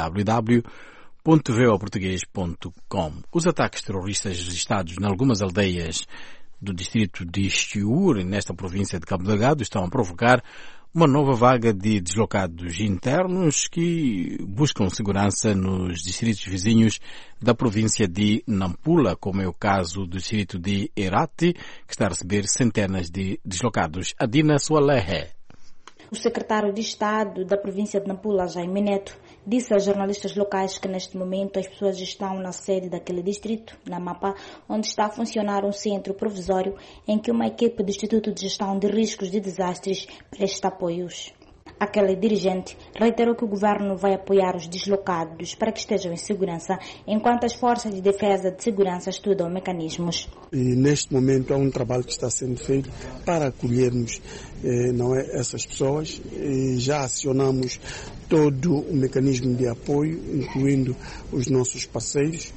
www.voaportugues.com. Os ataques terroristas registrados em algumas aldeias do distrito de Chiuri, nesta província de Cabo Delgado, estão a provocar uma nova vaga de deslocados internos que buscam segurança nos distritos vizinhos da província de Nampula, como é o caso do distrito de Herati, que está a receber centenas de deslocados. Adina Sualehe. O secretário de Estado da província de Nampula, Jaime Neto, disse a jornalistas locais que neste momento as pessoas estão na sede daquele distrito, na Mapa, onde está a funcionar um centro provisório em que uma equipe do Instituto de Gestão de Riscos de Desastres presta apoios. Aquele dirigente reiterou que o governo vai apoiar os deslocados para que estejam em segurança, enquanto as forças de defesa de segurança estudam mecanismos. E neste momento há um trabalho que está sendo feito para acolhermos essas pessoas. E já acionamos todo o mecanismo de apoio, incluindo os nossos parceiros.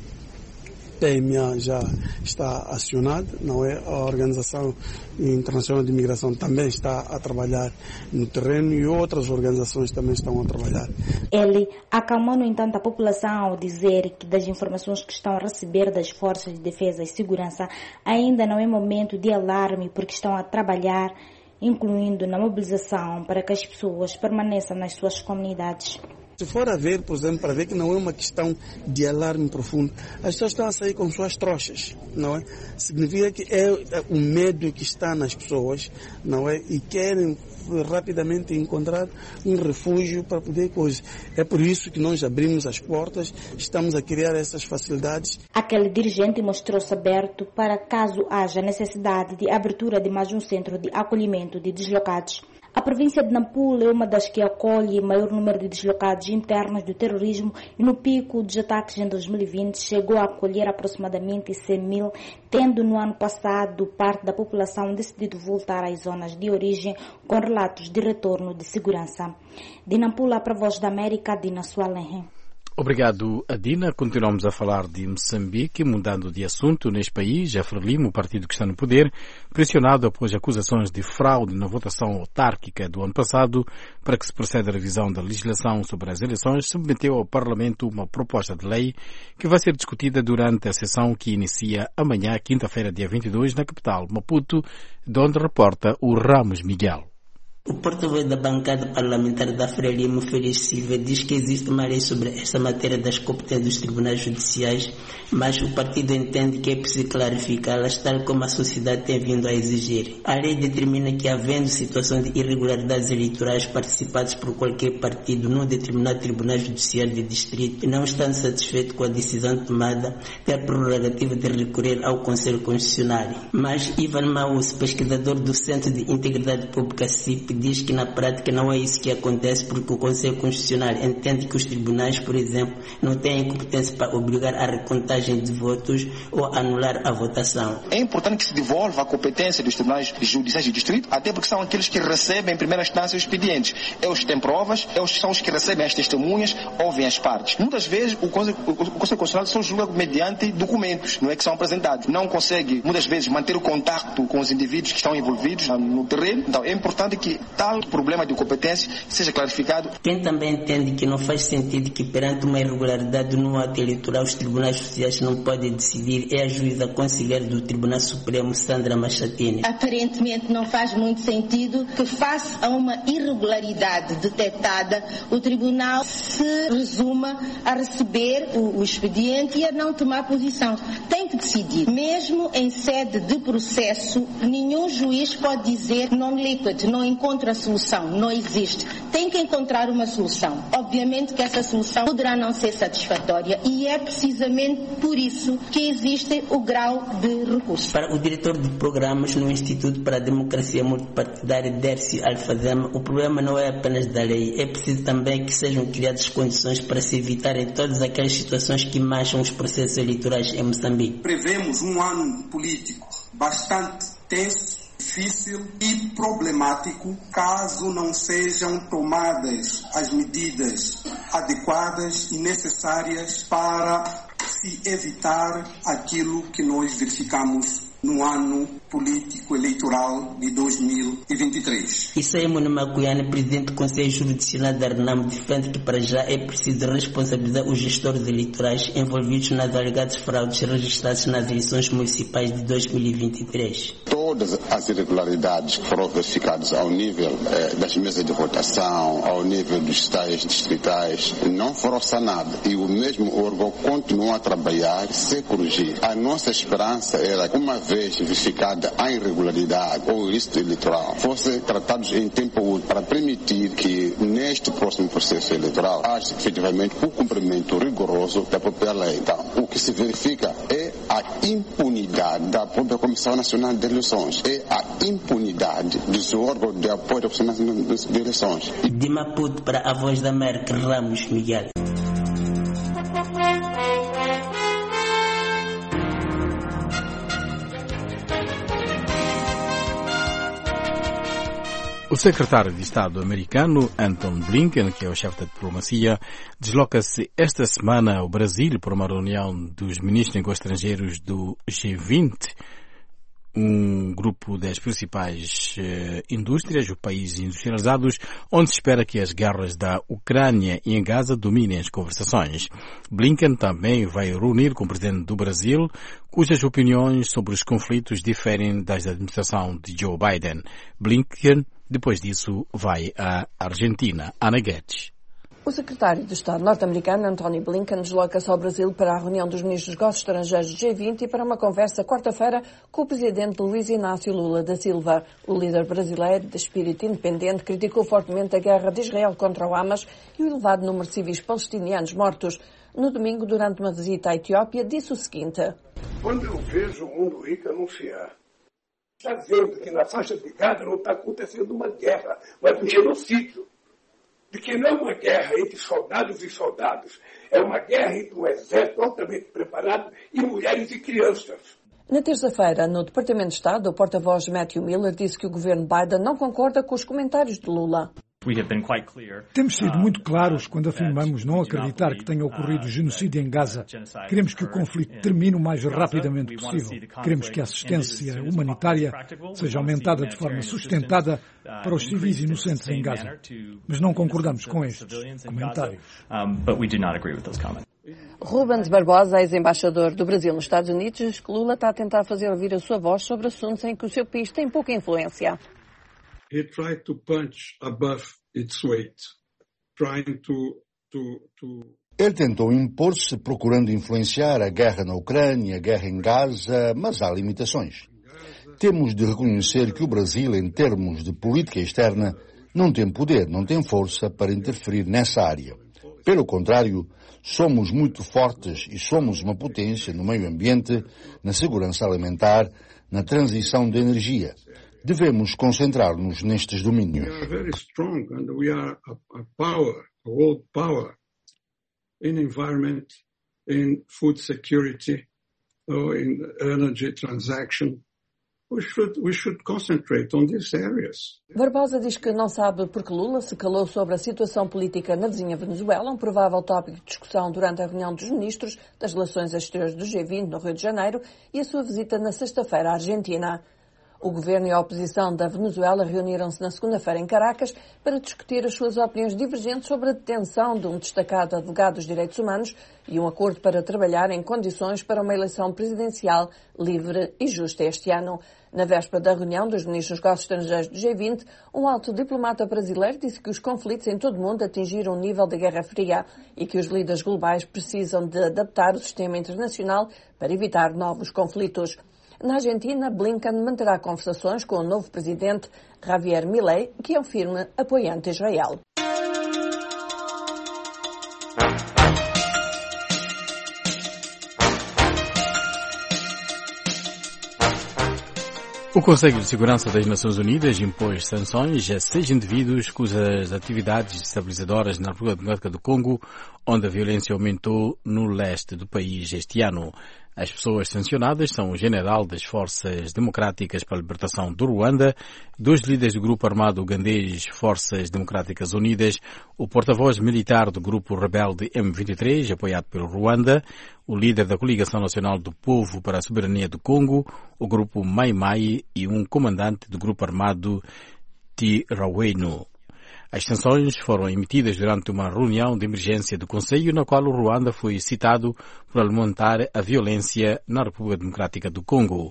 PMA já está acionada, a Organização Internacional de Imigração também está a trabalhar no terreno e outras organizações também estão a trabalhar. Ele acalmou, no entanto, a população ao dizer que das informações que estão a receber das forças de defesa e segurança ainda não é momento de alarme porque estão a trabalhar, incluindo na mobilização para que as pessoas permaneçam nas suas comunidades. Se for a ver, por exemplo, para ver que não é uma questão de alarme profundo, as pessoas estão a sair com suas trouxas, não é? Significa que é o medo que está nas pessoas, não é? E querem rapidamente encontrar um refúgio para poder coisas. É por isso que nós abrimos as portas, estamos a criar essas facilidades. Aquele dirigente mostrou-se aberto para caso haja necessidade de abertura de mais um centro de acolhimento de deslocados. A província de Nampula é uma das que acolhe maior número de deslocados internos do terrorismo e no pico dos ataques em 2020 chegou a acolher aproximadamente 100 mil, tendo no ano passado parte da população decidido voltar às zonas de origem com relatos de retorno de segurança. De Nampula para a Voz da América, Adina Sualehe. Obrigado, Adina. Continuamos a falar de Moçambique, mudando de assunto. Neste país, a Frelimo, o partido que está no poder, pressionado após acusações de fraude na votação autárquica do ano passado para que se proceda a revisão da legislação sobre as eleições, submeteu ao Parlamento uma proposta de lei que vai ser discutida durante a sessão que inicia amanhã, quinta-feira, dia 22, na capital, Maputo, de onde reporta o Ramos Miguel. O porta-voz da bancada parlamentar da Frelimo, Félix Silva, diz que existe uma lei sobre esta matéria das competências dos tribunais judiciais, mas o partido entende que é preciso clarificá-las, tal como a sociedade tem vindo a exigir. A lei determina que, havendo situações de irregularidades eleitorais participadas por qualquer partido num determinado tribunal judiciário de distrito e não estando satisfeito com a decisão tomada, tem a prerrogativa de recorrer ao Conselho Constitucional. Mas Ivan Maus, pesquisador do Centro de Integridade Pública CIP, diz que na prática não é isso que acontece porque o Conselho Constitucional entende que os tribunais, por exemplo, não têm competência para obrigar a recontagem de votos ou anular a votação. É importante que se devolva a competência dos tribunais judiciais de distrito, até porque são aqueles que recebem em primeira instância os expedientes. Eles têm provas, eles são os que recebem as testemunhas, ouvem as partes. Muitas vezes o Conselho Constitucional só julga mediante documentos, não é que são apresentados. Não consegue, muitas vezes, manter o contato com os indivíduos que estão envolvidos no terreno. Então é importante que tal problema de competência seja clarificado. Quem também entende que não faz sentido que perante uma irregularidade no ato eleitoral os tribunais judiciais não podem decidir é a juíza conselheira do Tribunal Supremo, Sandra Machatini. Aparentemente não faz muito sentido que face a uma irregularidade detectada o tribunal se resuma a receber o expediente e a não tomar posição. Tem que decidir. Mesmo em sede de processo, nenhum juiz pode dizer non-liquid, não encontra a solução, não existe. Tem que encontrar uma solução. Obviamente que essa solução poderá não ser satisfatória e é precisamente por isso que existe o grau de recurso. Para o diretor de programas no Instituto para a Democracia Multipartidária, Dércio Alfazema, o problema não é apenas da lei, é preciso também que sejam criadas condições para se evitarem todas aquelas situações que mancham os processos eleitorais em Moçambique. Prevemos um ano político bastante tenso, difícil e problemático caso não sejam tomadas as medidas adequadas e necessárias para se evitar aquilo que nós verificamos no ano político eleitoral de 2023. Isaímo Namacuiane, presidente do Conselho Jurisdicional da RENAM, defende que para já é preciso responsabilizar os gestores eleitorais envolvidos nas alegadas fraudes registradas nas eleições municipais de 2023. Todos todas as irregularidades que foram verificadas ao nível das mesas de votação, ao nível dos tais distritais, não foram sanadas. E o mesmo órgão continua a trabalhar sem corrigir. A nossa esperança era que, uma vez verificada a irregularidade ou o ilícito eleitoral, fossem tratados em tempo útil para permitir que neste próximo processo eleitoral haja efetivamente o cumprimento rigoroso da própria lei. Então, o que se verifica é a impunidade da própria Comissão Nacional de Eleições, é a impunidade dos órgãos de apoio da Comissão Nacional de Eleições. De Maputo para a Voz da América, Ramos Miguel. O secretário de Estado americano, Antony Blinken, que é o chefe da diplomacia, desloca-se esta semana ao Brasil para uma reunião dos ministros de negócios estrangeiros do G20, um grupo das principais indústrias, os países industrializados, onde se espera que as guerras da Ucrânia e em Gaza dominem as conversações. Blinken também vai reunir com o presidente do Brasil, cujas opiniões sobre os conflitos diferem das da administração de Joe Biden. Blinken, depois disso, vai à Argentina. Ana Guedes. O secretário de Estado norte-americano, Antony Blinken, desloca-se ao Brasil para a reunião dos ministros dos negócios estrangeiros do G20 e para uma conversa quarta-feira com o presidente Luiz Inácio Lula da Silva. O líder brasileiro, de espírito independente, criticou fortemente a guerra de Israel contra o Hamas e o elevado número de civis palestinianos mortos. No domingo, durante uma visita à Etiópia, disse o seguinte: quando eu vejo o mundo rico anunciar, está dizendo que na faixa de Gaza não está acontecendo uma guerra, mas um genocídio. De que não é uma guerra entre soldados e soldados, é uma guerra entre um exército altamente preparado e mulheres e crianças. Na terça-feira, no Departamento de Estado, o porta-voz Matthew Miller disse que o governo Biden não concorda com os comentários de Lula. Temos sido muito claros quando afirmamos não acreditar que tenha ocorrido genocídio em Gaza. Queremos que o conflito termine o mais rapidamente possível. Queremos que a assistência humanitária seja aumentada de forma sustentada para os civis inocentes em Gaza. Mas não concordamos com estes comentários. Rubens Barbosa, ex-embaixador do Brasil nos Estados Unidos, diz que Lula está a tentar fazer ouvir a sua voz sobre assuntos em que o seu país tem pouca influência. He tried to punch above its weight, trying to... Ele tentou impor-se procurando influenciar a guerra na Ucrânia, a guerra em Gaza, mas há limitações. Temos de reconhecer que o Brasil, em termos de política externa, não tem poder, não tem força para interferir nessa área. Pelo contrário, somos muito fortes e somos uma potência no meio ambiente, na segurança alimentar, na transição de energia. Devemos concentrar-nos nestes domínios. We are very strong and we are a world power in environment, in food security, in energy transaction. We should concentrate on these areas. Barbosa diz que não sabe porque Lula se calou sobre a situação política na vizinha Venezuela, um provável tópico de discussão durante a reunião dos ministros das Relações Exteriores do G20 no Rio de Janeiro e a sua visita na sexta-feira à Argentina. O governo e a oposição da Venezuela reuniram-se na segunda-feira em Caracas para discutir as suas opiniões divergentes sobre a detenção de um destacado advogado dos direitos humanos e um acordo para trabalhar em condições para uma eleição presidencial livre e justa este ano. Na véspera da reunião dos ministros dos negócios estrangeiros do G20, um alto diplomata brasileiro disse que os conflitos em todo o mundo atingiram um nível de guerra fria e que os líderes globais precisam de adaptar o sistema internacional para evitar novos conflitos. Na Argentina, Blinken manterá conversações com o novo presidente Javier Milei, que é um firme apoiante de Israel. O Conselho de Segurança das Nações Unidas impôs sanções a 6 indivíduos cujas atividades estabilizadoras na República Democrática do Congo, onde a violência aumentou no leste do país este ano. As pessoas sancionadas são o general das Forças Democráticas para a Libertação do Ruanda, 2 líderes do grupo armado ugandês Forças Democráticas Unidas, o porta-voz militar do grupo rebelde M23, apoiado pelo Ruanda, o líder da Coligação Nacional do Povo para a Soberania do Congo, o grupo Mai Mai e um comandante do grupo armado Tiraueno. As sanções foram emitidas durante uma reunião de emergência do Conselho, na qual o Ruanda foi citado por alimentar a violência na República Democrática do Congo.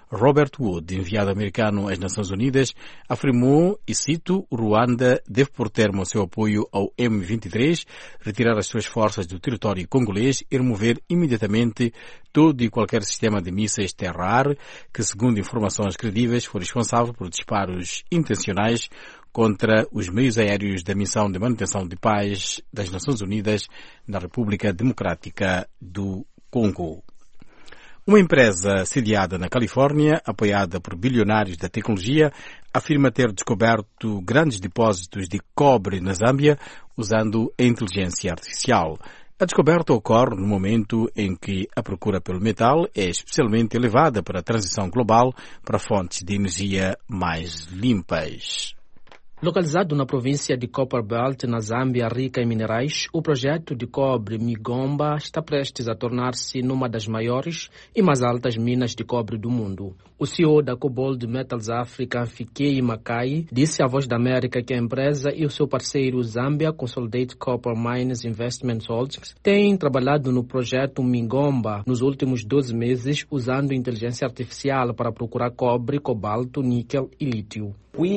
Robert Wood, enviado americano às Nações Unidas, afirmou, e cito, Ruanda deve pôr termo ao seu apoio ao M23, retirar as suas forças do território congolês e remover imediatamente todo e qualquer sistema de mísseis terra-ar que, segundo informações credíveis, foi responsável por disparos intencionais contra os meios aéreos da Missão de Manutenção de Paz das Nações Unidas na República Democrática do Congo. Uma empresa sediada na Califórnia, apoiada por bilionários da tecnologia, afirma ter descoberto grandes depósitos de cobre na Zâmbia usando a inteligência artificial. A descoberta ocorre no momento em que a procura pelo metal é especialmente elevada para a transição global para fontes de energia mais limpas. Localizado na província de Copperbelt, na Zâmbia, rica em minerais, o projeto de cobre Migomba está prestes a tornar-se numa das maiores e mais altas minas de cobre do mundo. O CEO da Cobalt Metals Africa, Fikei Makai, disse à Voz da América que a empresa e o seu parceiro Zambia Consolidated Copper Mines Investment Holdings têm trabalhado no projeto Migomba nos últimos 12 meses usando inteligência artificial para procurar cobre, cobalto, níquel e lítio.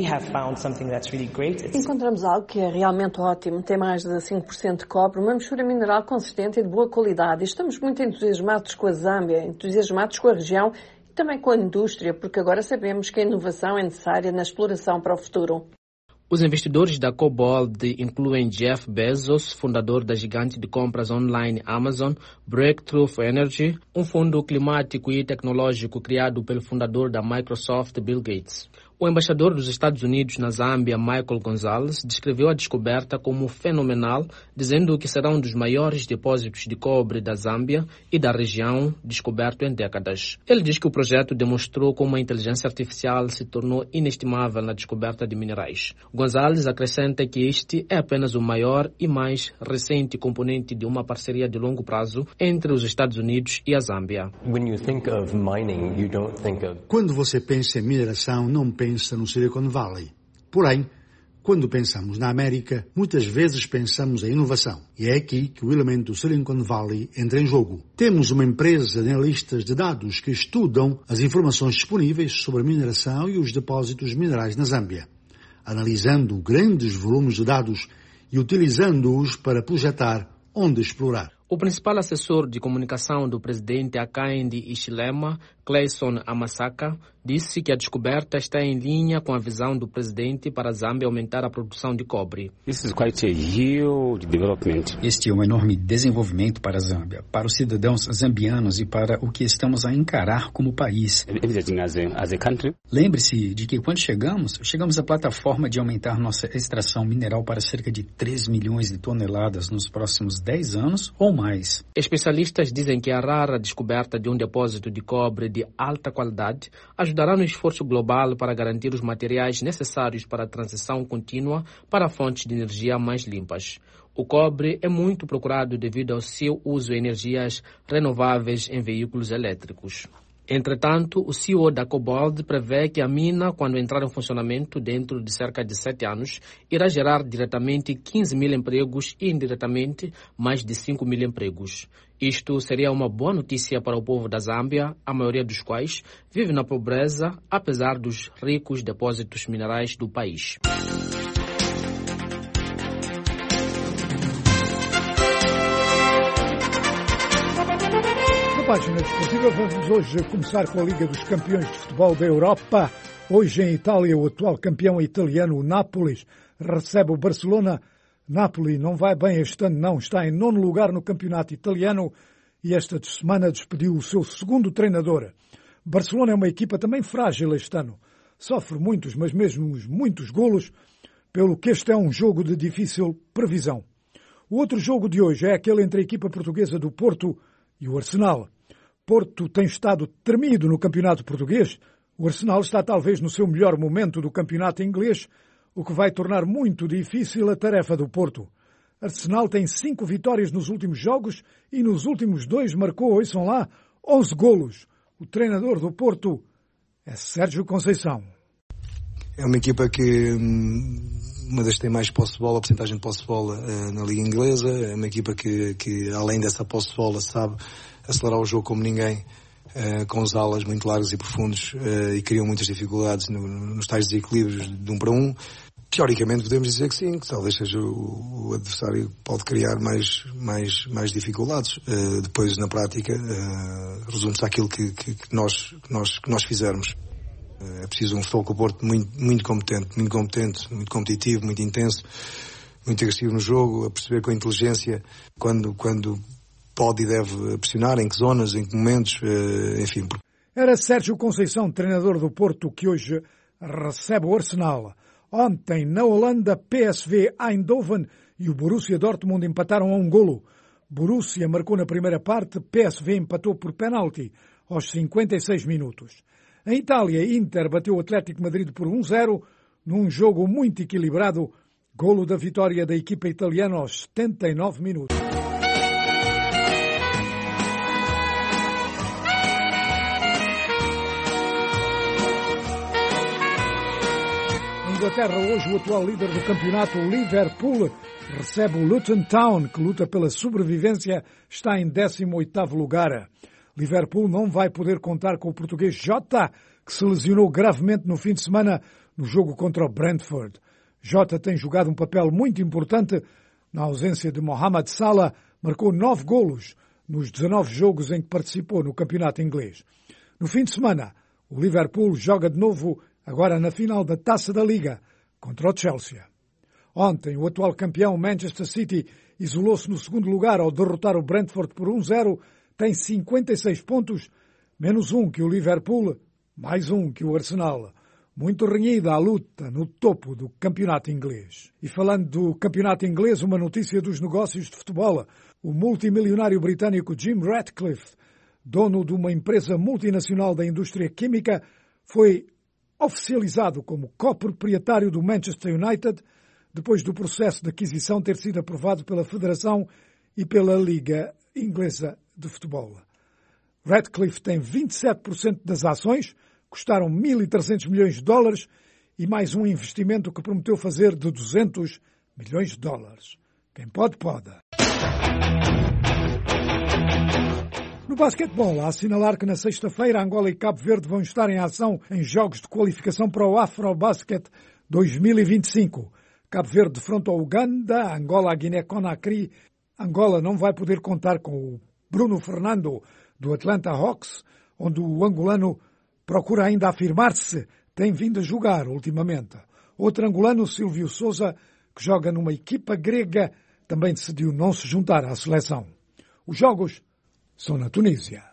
Encontramos algo que é realmente ótimo. Tem mais de 5% de cobre, uma mistura mineral consistente e de boa qualidade. Estamos muito entusiasmados com a Zâmbia, entusiasmados com a região e também com a indústria, porque agora sabemos que a inovação é necessária na exploração para o futuro. Os investidores da Cobalt incluem Jeff Bezos, fundador da gigante de compras online Amazon, Breakthrough Energy, um fundo climático e tecnológico criado pelo fundador da Microsoft, Bill Gates. O embaixador dos Estados Unidos na Zâmbia, Michael Gonzalez, descreveu a descoberta como fenomenal, dizendo que será um dos maiores depósitos de cobre da Zâmbia e da região descoberto em décadas. Ele diz que o projeto demonstrou como a inteligência artificial se tornou inestimável na descoberta de minerais. Gonzalez acrescenta que este é apenas o maior e mais recente componente de uma parceria de longo prazo entre os Estados Unidos e a Zâmbia. Quando você pensa em mineração, não pensa no Silicon Valley. Porém, quando pensamos na América, muitas vezes pensamos em inovação. E é aqui que o elemento Silicon Valley entra em jogo. Temos uma empresa de analistas de dados que estudam as informações disponíveis sobre a mineração e os depósitos minerais na Zâmbia, analisando grandes volumes de dados e utilizando-os para projetar onde explorar. O principal assessor de comunicação do presidente Hakainde Hichilema, Clayson Amasaka, disse que a descoberta está em linha com a visão do presidente para a Zâmbia aumentar a produção de cobre. Este é um enorme desenvolvimento para a Zâmbia, para os cidadãos zambianos e para o que estamos a encarar como país. Lembre-se de que quando chegamos à plataforma de aumentar nossa extração mineral para cerca de 3 milhões de toneladas nos próximos 10 anos ou mais. Especialistas dizem que a rara descoberta de um depósito de cobre de alta qualidade ajudará no esforço global para garantir os materiais necessários para a transição contínua para fontes de energia mais limpas. O cobre é muito procurado devido ao seu uso em energias renováveis em veículos elétricos. Entretanto, o CEO da Cobalt prevê que a mina, quando entrar em funcionamento dentro de cerca de 7 anos, irá gerar diretamente 15 mil empregos e indiretamente mais de 5 mil empregos. Isto seria uma boa notícia para o povo da Zâmbia, a maioria dos quais vive na pobreza, apesar dos ricos depósitos minerais do país. Na página desportiva vamos hoje começar com a Liga dos Campeões de Futebol da Europa. Hoje em Itália o atual campeão italiano, o Nápoles, recebe o Barcelona. Napoli não vai bem este ano, não. Está em 9º lugar no campeonato italiano e esta semana despediu o seu segundo treinador. Barcelona é uma equipa também frágil este ano. Sofre muitos, mas mesmo muitos golos, pelo que este é um jogo de difícil previsão. O outro jogo de hoje é aquele entre a equipa portuguesa do Porto e o Arsenal. Porto tem estado tremido no campeonato português. O Arsenal está talvez no seu melhor momento do campeonato inglês, o que vai tornar muito difícil a tarefa do Porto. Arsenal tem 5 vitórias nos últimos jogos e nos últimos 2 marcou, ouçam lá, 11 golos. O treinador do Porto é Sérgio Conceição. É uma equipa que uma das que tem mais posse de bola, a porcentagem de posse de bola na Liga Inglesa. É uma equipa que além dessa posse de bola sabe acelerar o jogo como ninguém com os alas muito largos e profundos, e criam muitas dificuldades nos tais desequilíbrios de 1 para 1. Teoricamente podemos dizer que sim, que talvez seja o adversário que pode criar mais dificuldades. Depois, na prática, resume-se àquilo que nós fizermos. É preciso um Futebol Clube do Porto muito competente, muito competitivo, muito intenso, muito agressivo no jogo, a perceber com inteligência quando pode e deve pressionar, em que zonas, em que momentos, enfim. Era Sérgio Conceição, treinador do Porto, que hoje recebe o Arsenal. Ontem, na Holanda, PSV Eindhoven e o Borussia Dortmund empataram a 1 golo. Borussia marcou na primeira parte, PSV empatou por penalti aos 56 minutos. Em Itália, Inter bateu o Atlético de Madrid por 1-0, num jogo muito equilibrado, golo da vitória da equipa italiana aos 79 minutos. Em Inglaterra, hoje o atual líder do campeonato, o Liverpool, recebe o Luton Town, que luta pela sobrevivência, está em 18º lugar. Liverpool não vai poder contar com o português Jota, que se lesionou gravemente no fim de semana no jogo contra o Brentford. Jota tem jogado um papel muito importante na ausência de Mohamed Salah, marcou 9 golos nos 19 jogos em que participou no campeonato inglês. No fim de semana, o Liverpool joga de novo, agora na final da Taça da Liga, contra o Chelsea. Ontem, o atual campeão Manchester City isolou-se no segundo lugar ao derrotar o Brentford por 1-0, tem 56 pontos, menos 1 que o Liverpool, mais 1 que o Arsenal. Muito renhida a luta no topo do campeonato inglês. E falando do campeonato inglês, uma notícia dos negócios de futebol. O multimilionário britânico Jim Ratcliffe, dono de uma empresa multinacional da indústria química, foi oficializado como coproprietário do Manchester United, depois do processo de aquisição ter sido aprovado pela Federação e pela Liga Inglesa de Futebol. Ratcliffe tem 27% das ações, custaram 1.300 milhões de dólares e mais um investimento que prometeu fazer de 200 milhões de dólares. Quem pode, pode. No basquetebol, a assinalar que na sexta-feira Angola e Cabo Verde vão estar em ação em jogos de qualificação para o Afrobasket 2025. Cabo Verde defronta a Uganda, Angola a Guiné-Conakry. Angola não vai poder contar com o Bruno Fernando do Atlanta Hawks, onde o angolano procura ainda afirmar-se, tem vindo a jogar ultimamente. Outro angolano, Silvio Sousa, que joga numa equipa grega, também decidiu não se juntar à seleção. Os jogos são na Tunísia.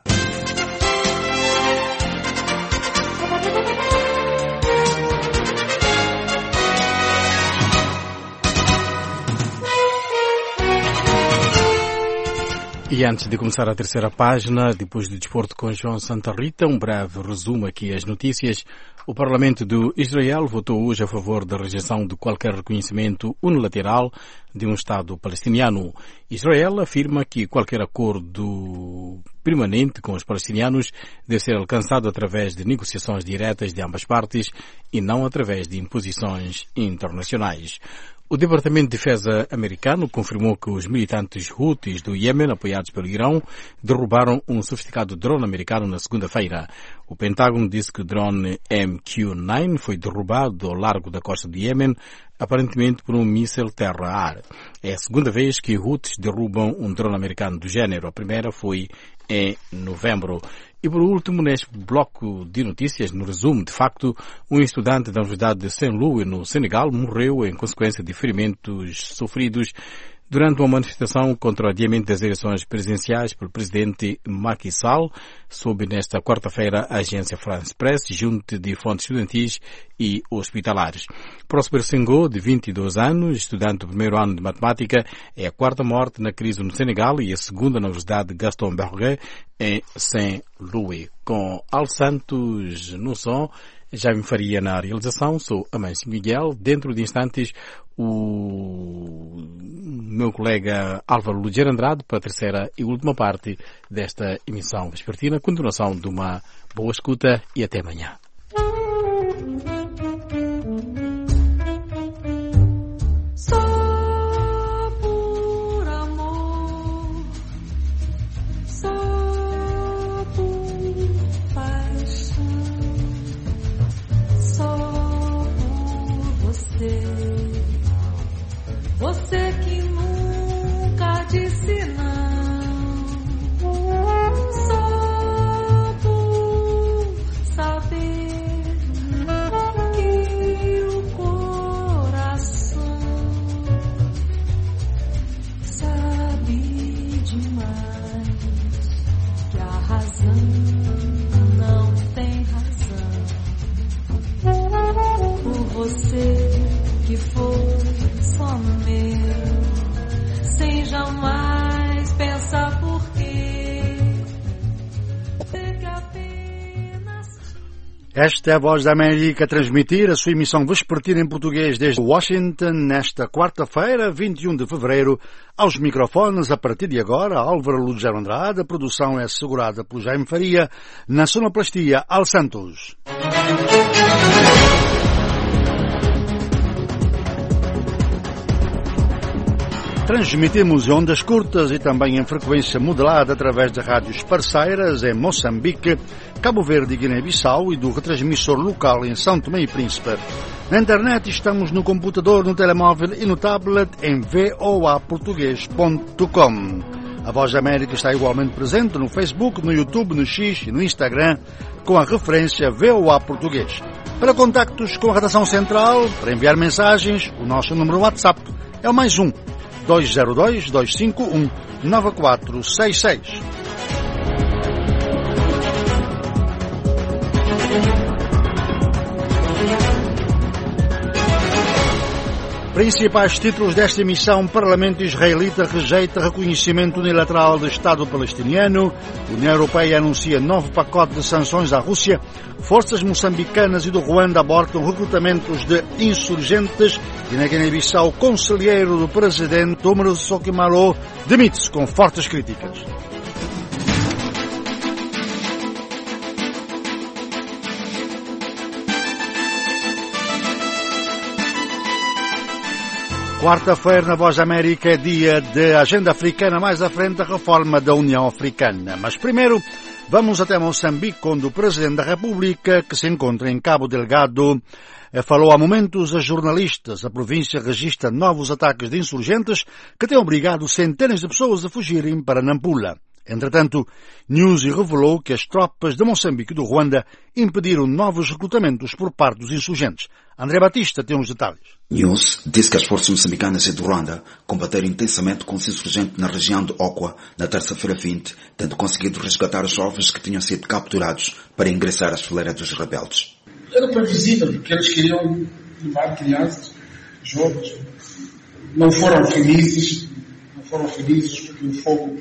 E antes de começar a terceira página, depois do desporto com João Santa Rita, um breve resumo aqui as notícias. O Parlamento do Israel votou hoje a favor da rejeição de qualquer reconhecimento unilateral de um Estado palestiniano. Israel afirma que qualquer acordo permanente com os palestinianos deve ser alcançado através de negociações diretas de ambas partes e não através de imposições internacionais. O Departamento de Defesa americano confirmou que os militantes Houthis do Iêmen, apoiados pelo Irão, derrubaram um sofisticado drone americano na segunda-feira. O Pentágono disse que o drone MQ-9 foi derrubado ao largo da costa do Iêmen, aparentemente por um míssil terra-ar. É a segunda vez que Houthis derrubam um drone americano do género. A primeira foi em novembro. E por último, neste bloco de notícias, no resumo, de facto, um estudante da Universidade de Saint-Louis, no Senegal, morreu em consequência de ferimentos sofridos durante uma manifestação contra o adiamento das eleições presidenciais pelo presidente Macky Sall, soube nesta quarta-feira a agência France Press, junto de fontes estudantis e hospitalares. Prosper Senghor, de 22 anos, estudante do primeiro ano de matemática, é a quarta morte na crise no Senegal e a segunda na Universidade Gaston Berger, em Saint-Louis. Com Al Santos no som, Jaime Faria na realização, sou Amâncio Miguel. Dentro de instantes, o meu colega Álvaro Ludier Andrade para a terceira e última parte desta emissão vespertina. Continuação de uma boa escuta e até amanhã. demais, que a razão não tem razão. Por você que foi só meu, sem jamais pensar por quê. Esta é a Voz da América a transmitir a sua emissão vespertina em português desde Washington nesta quarta-feira, 21 de fevereiro. Aos microfones, a partir de agora, Álvaro Lugero Andrade. A produção é assegurada por Jaime Faria. Na sonoplastia, Al Santos. Transmitimos em ondas curtas e também em frequência modulada através de rádios parceiras em Moçambique, Cabo Verde e Guiné-Bissau e do retransmissor local em São Tomé e Príncipe. Na internet estamos no computador, no telemóvel e no tablet em voaportugues.com. A Voz da América está igualmente presente no Facebook, no YouTube, no X e no Instagram com a referência VOA Português. Para contactos com a redação central, para enviar mensagens, o nosso número WhatsApp é o +1 202-251-9466. Principais títulos desta emissão: Parlamento israelita rejeita reconhecimento unilateral do Estado palestiniano, União Europeia anuncia novo pacote de sanções à Rússia, forças moçambicanas e do Ruanda abortam recrutamentos de insurgentes e na Guiné-Bissau o conselheiro do presidente Umaro Sissoco Embaló demite-se com fortes críticas. Quarta-feira na Voz da América é dia de Agenda Africana, mais à frente a reforma da União Africana. Mas primeiro vamos até Moçambique, onde o Presidente da República, que se encontra em Cabo Delgado, falou há momentos a jornalistas. A província registra novos ataques de insurgentes que têm obrigado centenas de pessoas a fugirem para Nampula. Entretanto, Newsy revelou que as tropas de Moçambique e do Ruanda impediram novos recrutamentos por parte dos insurgentes. André Batista tem os detalhes. News disse que as forças moçambicanas e do Ruanda combateram intensamente com os insurgentes na região de Okwa na terça-feira 20, tendo conseguido resgatar os jovens que tinham sido capturados para ingressar às fileiras dos rebeldes. Era previsível, porque eles queriam levar crianças, jovens. Não foram felizes porque o fogo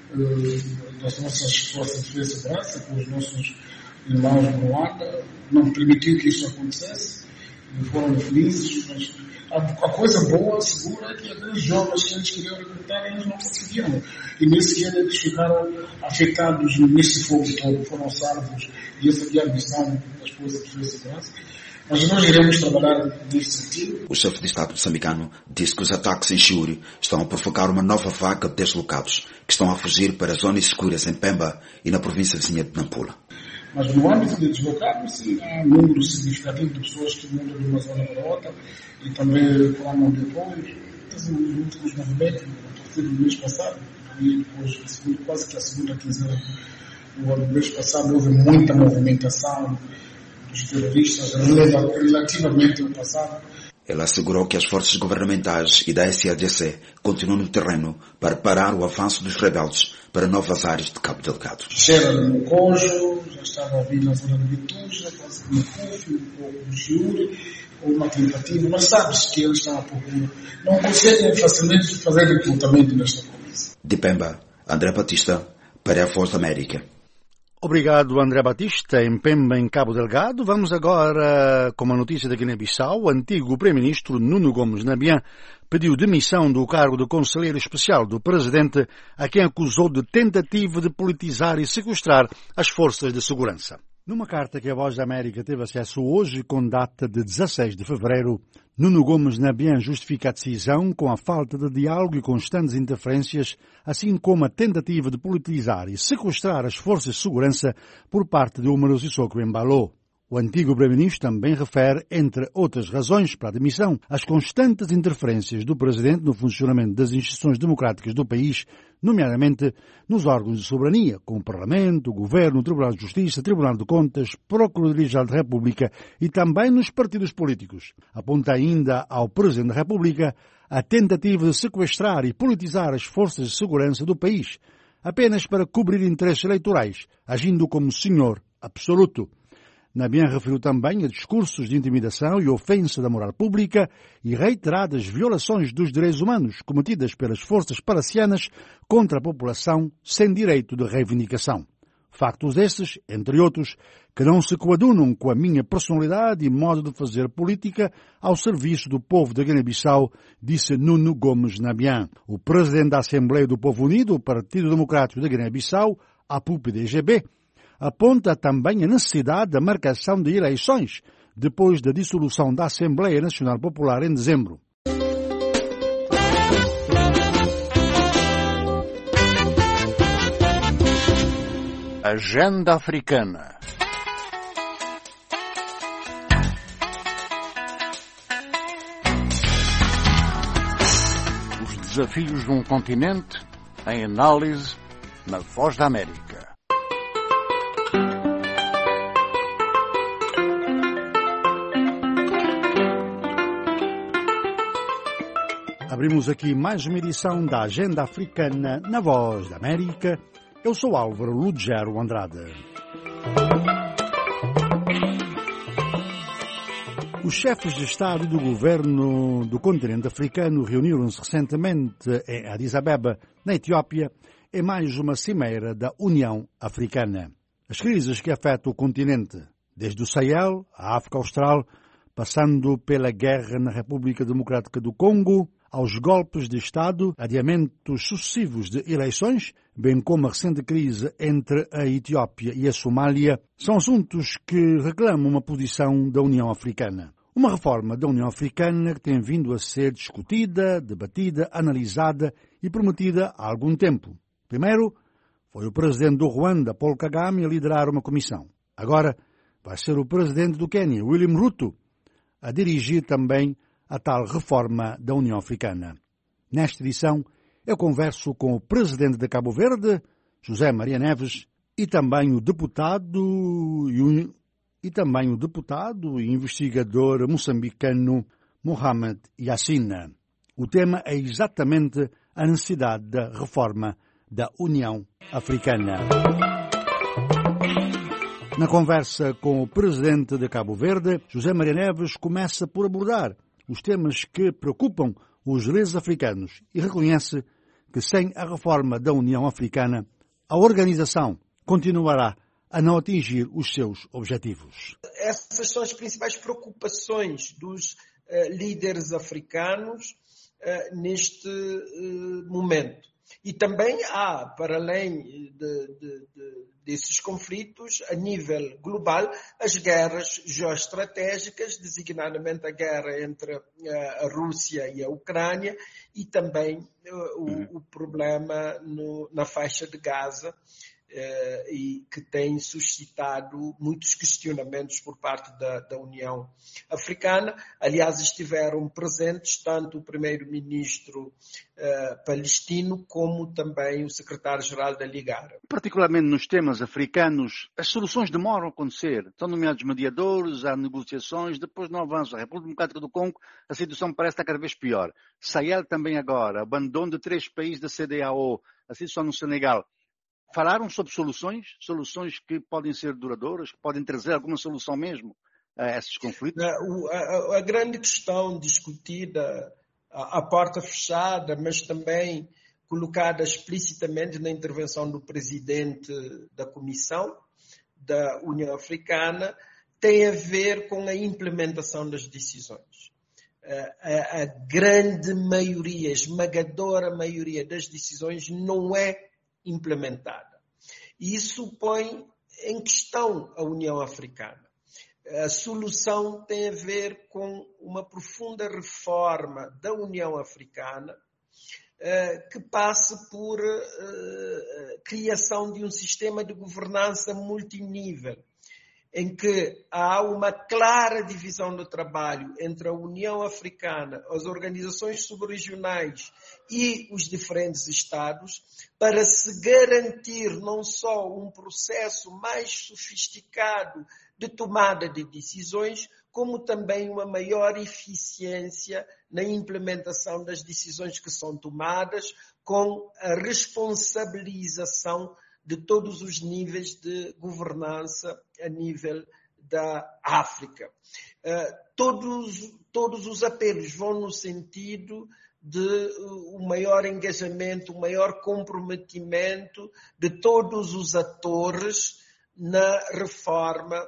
das nossas forças de defesa e segurança, com os nossos irmãos do Ruanda, não permitiu que isso acontecesse. Não foram felizes, mas a coisa boa, segura, é que aqueles jovens que eles queriam recrutar, eles não conseguiram. E nesse ano eles ficaram afetados nesse fogo todo, foram salvos. E essa aqui é a missão das forças de defesa e segurança. Mas nós iremos trabalhar nesse sentido. O chefe de Estado moçambicano disse que os ataques em Chiuri estão a provocar uma nova vaga de deslocados que estão a fugir para zonas seguras em Pemba e na província vizinha de Nampula. Mas no âmbito de deslocados, há um número significativo de pessoas que mudam de uma zona para outra e também clamam de apoio. Os últimos movimentos, a partir do mês passado, e depois, quase que a segunda quinzena do mês passado, houve muita movimentação dos terroristas relativamente ao passado. Ela assegurou que as forças governamentais e da SADC continuam no terreno para parar o avanço dos rebeldes para novas áreas de Cabo Delgado. Cheira no Mocojo, já estava a vir na zona de Bituja, quase que no Cufi, um pouco no Chiuri, ou uma tentativa, mas sabes que eles estão à procura. Não conseguem facilmente fazer recrutamento nesta província. De Pemba, André Batista, para a Voz da América. Obrigado, André Batista, em Pemba, em Cabo Delgado. Vamos agora com uma notícia da Guiné-Bissau. O antigo Primeiro-Ministro Nuno Gomes Nabian pediu demissão do cargo de Conselheiro Especial do Presidente, a quem acusou de tentativa de politizar e sequestrar as forças de segurança. Numa carta que a Voz da América teve acesso hoje, com data de 16 de fevereiro, Nuno Gomes Nabian justifica a decisão com a falta de diálogo e constantes interferências, assim como a tentativa de politizar e sequestrar as forças de segurança por parte de Umaro Sissoco Embaló. O antigo Primeiro-Ministro também refere, entre outras razões para a demissão, as constantes interferências do Presidente no funcionamento das instituições democráticas do país, nomeadamente nos órgãos de soberania, como o Parlamento, o Governo, o Tribunal de Justiça, o Tribunal de Contas, Procuradoria-Geral da República e também nos partidos políticos. Aponta ainda ao Presidente da República a tentativa de sequestrar e politizar as forças de segurança do país, apenas para cobrir interesses eleitorais, agindo como senhor absoluto. Nabien referiu também a discursos de intimidação e ofensa da moral pública e reiteradas violações dos direitos humanos cometidas pelas forças palacianas contra a população sem direito de reivindicação. Factos esses, entre outros, que não se coadunam com a minha personalidade e modo de fazer política ao serviço do povo da Guiné-Bissau, disse Nuno Gomes Nabien. O presidente da Assembleia do Povo Unido, o Partido Democrático da Guiné-Bissau, a PUP-DGB, aponta também a necessidade da marcação de eleições depois da dissolução da Assembleia Nacional Popular em dezembro. Agenda Africana. Os desafios de um continente em análise na Voz da América. Abrimos aqui mais uma edição da Agenda Africana na Voz da América. Eu sou Álvaro Lugero Andrade. Os chefes de Estado e do Governo do continente africano reuniram-se recentemente em Addis Abeba, na Etiópia, em mais uma cimeira da União Africana. As crises que afetam o continente, desde o Sahel, a África Austral, passando pela guerra na República Democrática do Congo, aos golpes de Estado, adiamentos sucessivos de eleições, bem como a recente crise entre a Etiópia e a Somália, são assuntos que reclamam uma posição da União Africana. Uma reforma da União Africana que tem vindo a ser discutida, debatida, analisada e prometida há algum tempo. Primeiro, foi o presidente do Ruanda, Paul Kagame, a liderar uma comissão. Agora, vai ser o presidente do Quênia, William Ruto, a dirigir também a tal reforma da União Africana. Nesta edição, eu converso com o presidente de Cabo Verde, José Maria Neves, e também o deputado e investigador moçambicano Mohamed Yassine. O tema é exatamente a necessidade da reforma da União Africana. Na conversa com o presidente de Cabo Verde, José Maria Neves começa por abordar os temas que preocupam os líderes africanos e reconhece que sem a reforma da União Africana, a organização continuará a não atingir os seus objetivos. Essas são as principais preocupações dos líderes africanos neste momento. E também há, para além desses conflitos, a nível global, as guerras geoestratégicas, designadamente a guerra entre a Rússia e a Ucrânia, e também o problema na faixa de Gaza, e que tem suscitado muitos questionamentos por parte da União Africana. Aliás, estiveram presentes tanto o primeiro-ministro palestino como também o secretário-geral da Liga Árabe. Particularmente nos temas africanos, as soluções demoram a acontecer. Estão nomeados mediadores, há negociações, depois não avança. A República Democrática do Congo, a situação parece estar cada vez pior. Sahel também agora, abandono de 3 países da CEDEAO, a situação no Senegal. Falaram sobre soluções que podem ser duradouras, que podem trazer alguma solução mesmo a esses conflitos? A grande questão discutida à porta fechada, mas também colocada explicitamente na intervenção do presidente da Comissão da União Africana, tem a ver com a implementação das decisões. A grande maioria, a esmagadora maioria das decisões não é implementada. E isso põe em questão a União Africana. A solução tem a ver com uma profunda reforma da União Africana que passe por criação de um sistema de governança multinível em que há uma clara divisão do trabalho entre a União Africana, as organizações subregionais e os diferentes Estados, para se garantir não só um processo mais sofisticado de tomada de decisões, como também uma maior eficiência na implementação das decisões que são tomadas, com a responsabilização de todos os níveis de governança a nível da África. Todos os apelos vão no sentido de um maior engajamento, um maior comprometimento de todos os atores na reforma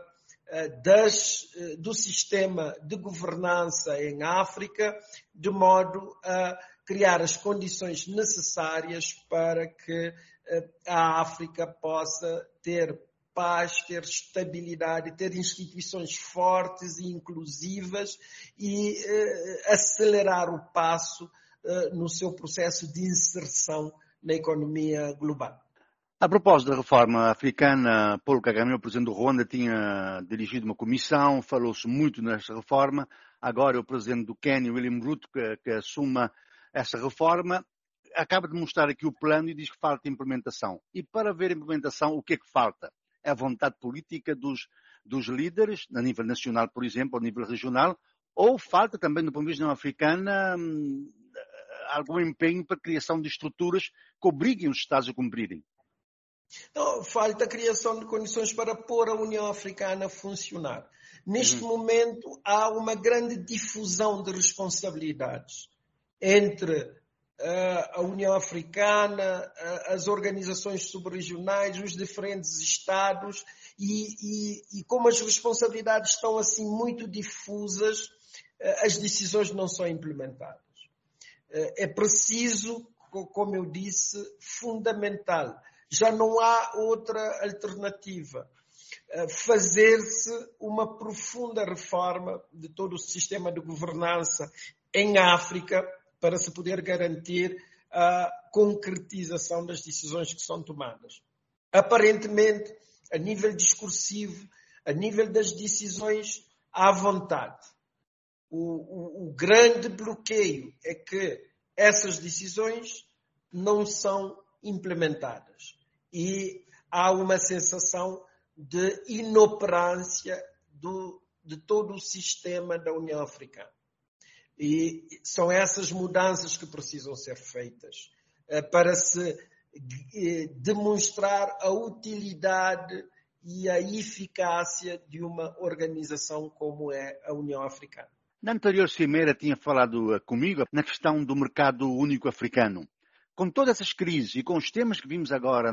do sistema de governança em África, de modo a criar as condições necessárias para que a África possa ter paz, ter estabilidade, ter instituições fortes e inclusivas e acelerar o passo no seu processo de inserção na economia global. A propósito da reforma africana, Paul Kagame, o presidente do Ruanda, tinha dirigido uma comissão, falou-se muito nesta reforma. Agora o presidente do Quênia, William Ruto, que assuma essa reforma, acaba de mostrar aqui o plano e diz que falta implementação. E para ver a implementação, o que é que falta? É a vontade política dos líderes, a nível nacional, por exemplo, a nível regional, ou falta também, do ponto de vista da União Africana, algum empenho para a criação de estruturas que obriguem os Estados a cumprirem? Não, falta a criação de condições para pôr a União Africana a funcionar. Neste momento, há uma grande difusão de responsabilidades entre a União Africana, as organizações subregionais, os diferentes Estados, e como as responsabilidades estão assim muito difusas, as decisões não são implementadas. É preciso, como eu disse, fundamental. Já não há outra alternativa. Fazer-se uma profunda reforma de todo o sistema de governança em África para se poder garantir a concretização das decisões que são tomadas. Aparentemente, a nível discursivo, a nível das decisões, há vontade. O grande bloqueio é que essas decisões não são implementadas. E há uma sensação de inoperância de todo o sistema da União Africana. E são essas mudanças que precisam ser feitas para se demonstrar a utilidade e a eficácia de uma organização como é a União Africana. Na anterior cimeira tinha falado comigo na questão do mercado único africano. Com todas essas crises e com os temas que vimos agora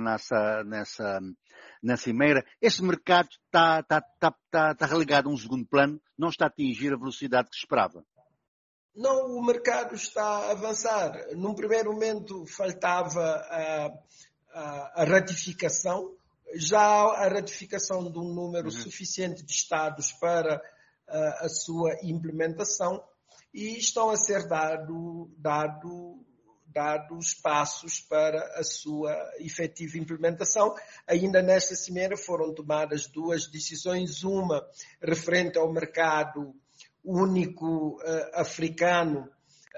na cimeira, esse mercado está relegado a um segundo plano, não está a atingir a velocidade que se esperava. Não, o mercado está a avançar. Num primeiro momento faltava a ratificação, já a ratificação de um número suficiente de Estados para a sua implementação e estão a ser dados passos para a sua efetiva implementação. Ainda nesta cimeira foram tomadas duas decisões, uma referente ao mercado único africano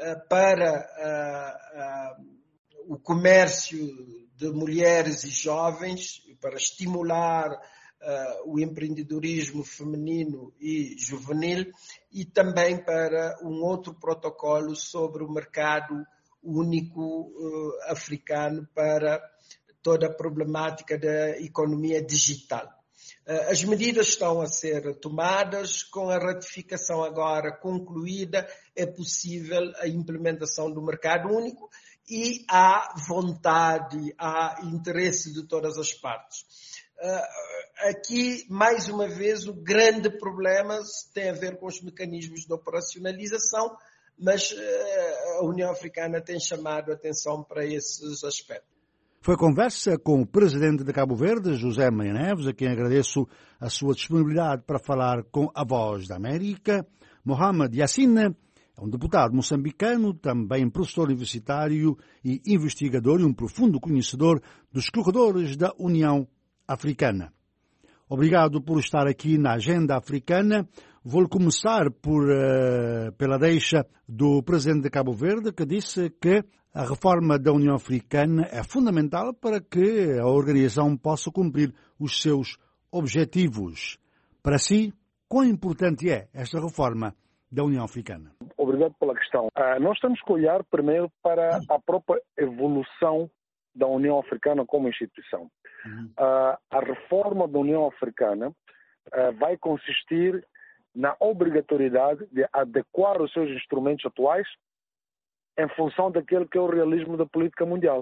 para o comércio de mulheres e jovens, para estimular o empreendedorismo feminino e juvenil, e também para um outro protocolo sobre o mercado único africano para toda a problemática da economia digital. As medidas estão a ser tomadas, com a ratificação agora concluída, é possível a implementação do mercado único e há vontade, há interesse de todas as partes. Aqui, mais uma vez, o grande problema tem a ver com os mecanismos de operacionalização, mas a União Africana tem chamado a atenção para esses aspectos. Foi conversa com o presidente de Cabo Verde, José Maria Neves, a quem agradeço a sua disponibilidade para falar com a Voz da América. Mohamed Yassine é um deputado moçambicano, também professor universitário e investigador e um profundo conhecedor dos corredores da União Africana. Obrigado por estar aqui na Agenda Africana. Vou começar pela deixa do presidente de Cabo Verde, que disse que a reforma da União Africana é fundamental para que a organização possa cumprir os seus objetivos. Para si, quão importante é esta reforma da União Africana? Obrigado pela questão. Nós temos que olhar primeiro para a própria evolução da União Africana como instituição. A reforma da União Africana vai consistir na obrigatoriedade de adequar os seus instrumentos atuais em função daquele que é o realismo da política mundial.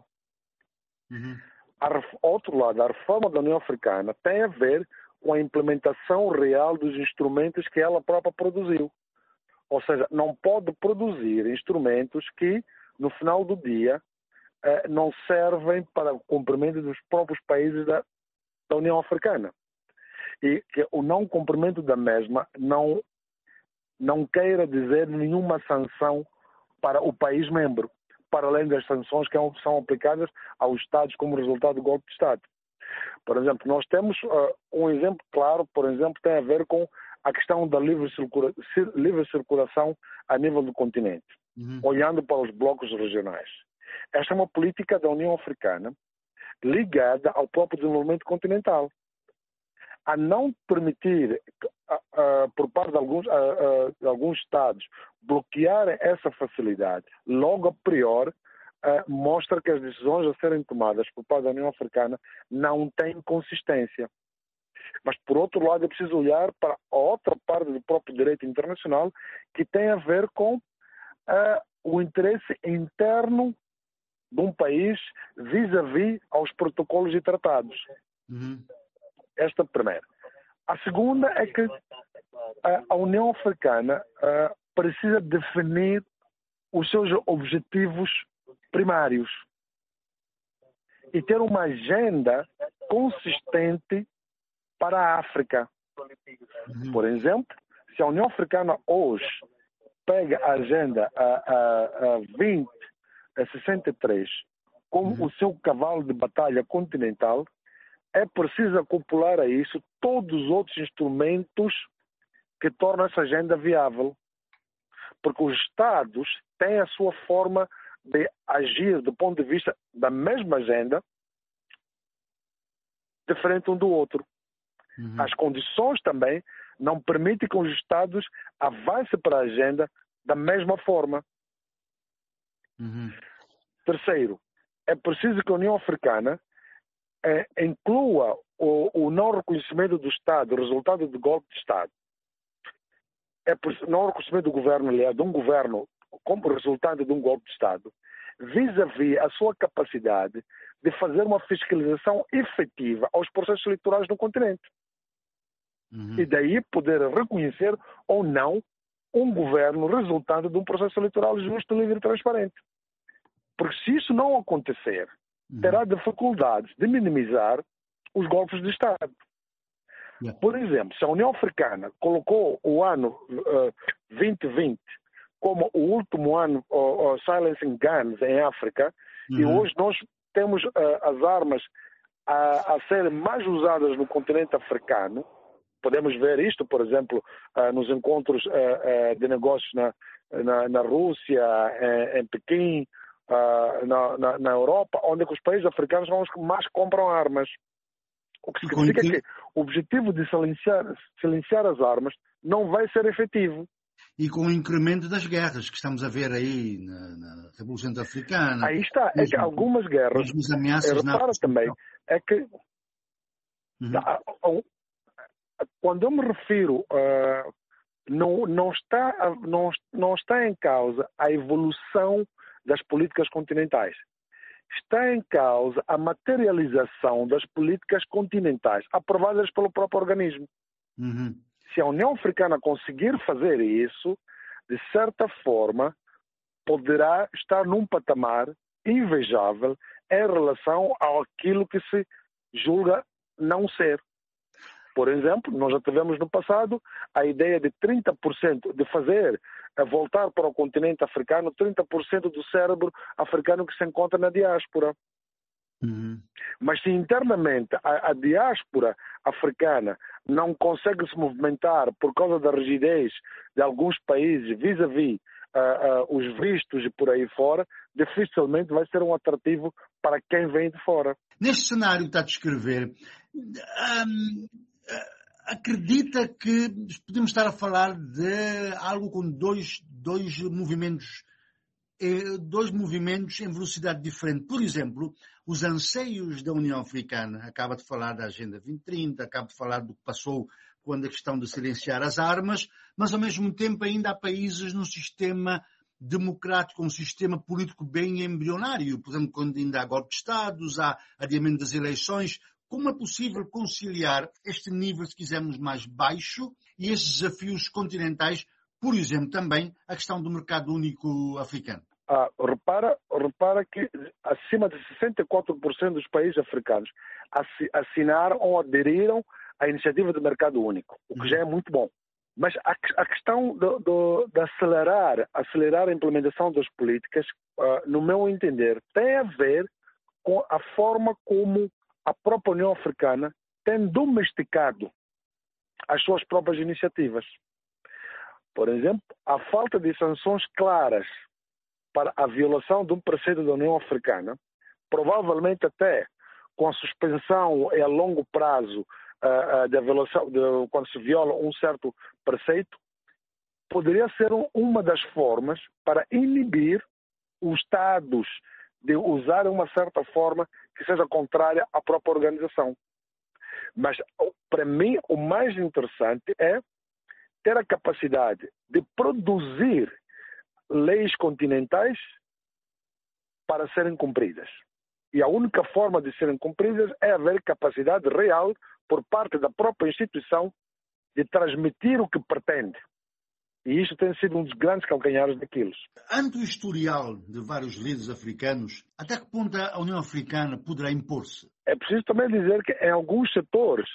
Outro lado, a reforma da União Africana tem a ver com a implementação real dos instrumentos que ela própria produziu. Ou seja, não pode produzir instrumentos que, no final do dia, não servem para o cumprimento dos próprios países da União Africana. E que o não cumprimento da mesma não queira dizer nenhuma sanção para o país membro, para além das sanções que são aplicadas aos Estados como resultado do golpe de Estado. Por exemplo, nós temos um exemplo claro, por exemplo, tem a ver com a questão da livre circulação a nível do continente, olhando para os blocos regionais. Esta é uma política da União Africana ligada ao próprio desenvolvimento continental. A não permitir, por parte de alguns Estados, bloquear essa facilidade, logo a priori, mostra que as decisões a serem tomadas por parte da União Africana não têm consistência. Mas, por outro lado, é preciso olhar para a outra parte do próprio direito internacional, que tem a ver com o interesse interno de um país vis-à-vis aos protocolos e tratados. Esta primeira. A segunda é que a União Africana precisa definir os seus objetivos primários e ter uma agenda consistente para a África. Por exemplo, se a União Africana hoje pega a agenda a 2063 como o seu cavalo de batalha continental, é preciso acoplar a isso todos os outros instrumentos que tornam essa agenda viável. Porque os Estados têm a sua forma de agir do ponto de vista da mesma agenda, diferente um do outro. As condições também não permitem que os Estados avancem para a agenda da mesma forma. Terceiro, é preciso que a União Africana inclua o não reconhecimento do Estado, o resultado do golpe de Estado. Não reconhecimento do governo, aliás, de um governo como resultado de um golpe de Estado, vis-à-vis a sua capacidade de fazer uma fiscalização efetiva aos processos eleitorais no continente. E daí poder reconhecer ou não um governo resultado de um processo eleitoral justo, livre e transparente. Porque se isso não acontecer, terá dificuldades de minimizar os golpes de Estado. Por exemplo, se a União Africana colocou o ano 2020 como o último ano silencing guns em África, e hoje nós temos as armas a serem mais usadas no continente africano. Podemos ver isto, por exemplo, nos encontros de negócios na Rússia, em Pequim, na Europa, onde os países africanos são os que mais compram armas. O que significa que o objetivo de silenciar as armas não vai ser efetivo. E com o incremento das guerras que estamos a ver aí na Revolução Africana. Aí está, é que algumas guerras, repara também, é que quando eu me refiro, não está em causa a evolução das políticas continentais. Está em causa a materialização das políticas continentais aprovadas pelo próprio organismo. Se a União Africana conseguir fazer isso, de certa forma, poderá estar num patamar invejável em relação àquilo que se julga não ser. Por exemplo, nós já tivemos no passado a ideia de 30% de fazer voltar para o continente africano 30% do cérebro africano que se encontra na diáspora. Mas se internamente a diáspora africana não consegue se movimentar por causa da rigidez de alguns países vis-à-vis os vistos e por aí fora, dificilmente vai ser um atrativo para quem vem de fora. Neste cenário que está a descrever, acredita que podemos estar a falar de algo com dois movimentos em velocidade diferente? Por exemplo, os anseios da União Africana, acaba de falar da Agenda 2030, acaba de falar do que passou quando a questão de silenciar as armas, mas ao mesmo tempo ainda há países num sistema democrático, um sistema político bem embrionário, por exemplo, quando ainda há golpe de Estados, há adiamento das eleições. Como é possível conciliar este nível, se quisermos, mais baixo e esses desafios continentais, por exemplo, também a questão do mercado único africano? Repara que acima de 64% dos países africanos assinaram ou aderiram à iniciativa de mercado único, o que já é muito bom. Mas a questão de acelerar a implementação das políticas, no meu entender, tem a ver com a forma como a própria União Africana tem domesticado as suas próprias iniciativas. Por exemplo, a falta de sanções claras para a violação de um preceito da União Africana, provavelmente até com a suspensão a longo prazo da violação, quando se viola um certo preceito, poderia ser uma das formas para inibir os Estados de usar uma certa forma que seja contrária à própria organização. Mas, para mim, o mais interessante é ter a capacidade de produzir leis continentais para serem cumpridas. E a única forma de serem cumpridas é haver capacidade real por parte da própria instituição de transmitir o que pretende. E isto tem sido um dos grandes calcanhares daquilo. Ante o historial de vários líderes africanos, até que ponto a União Africana poderá impor-se? É preciso também dizer que em alguns setores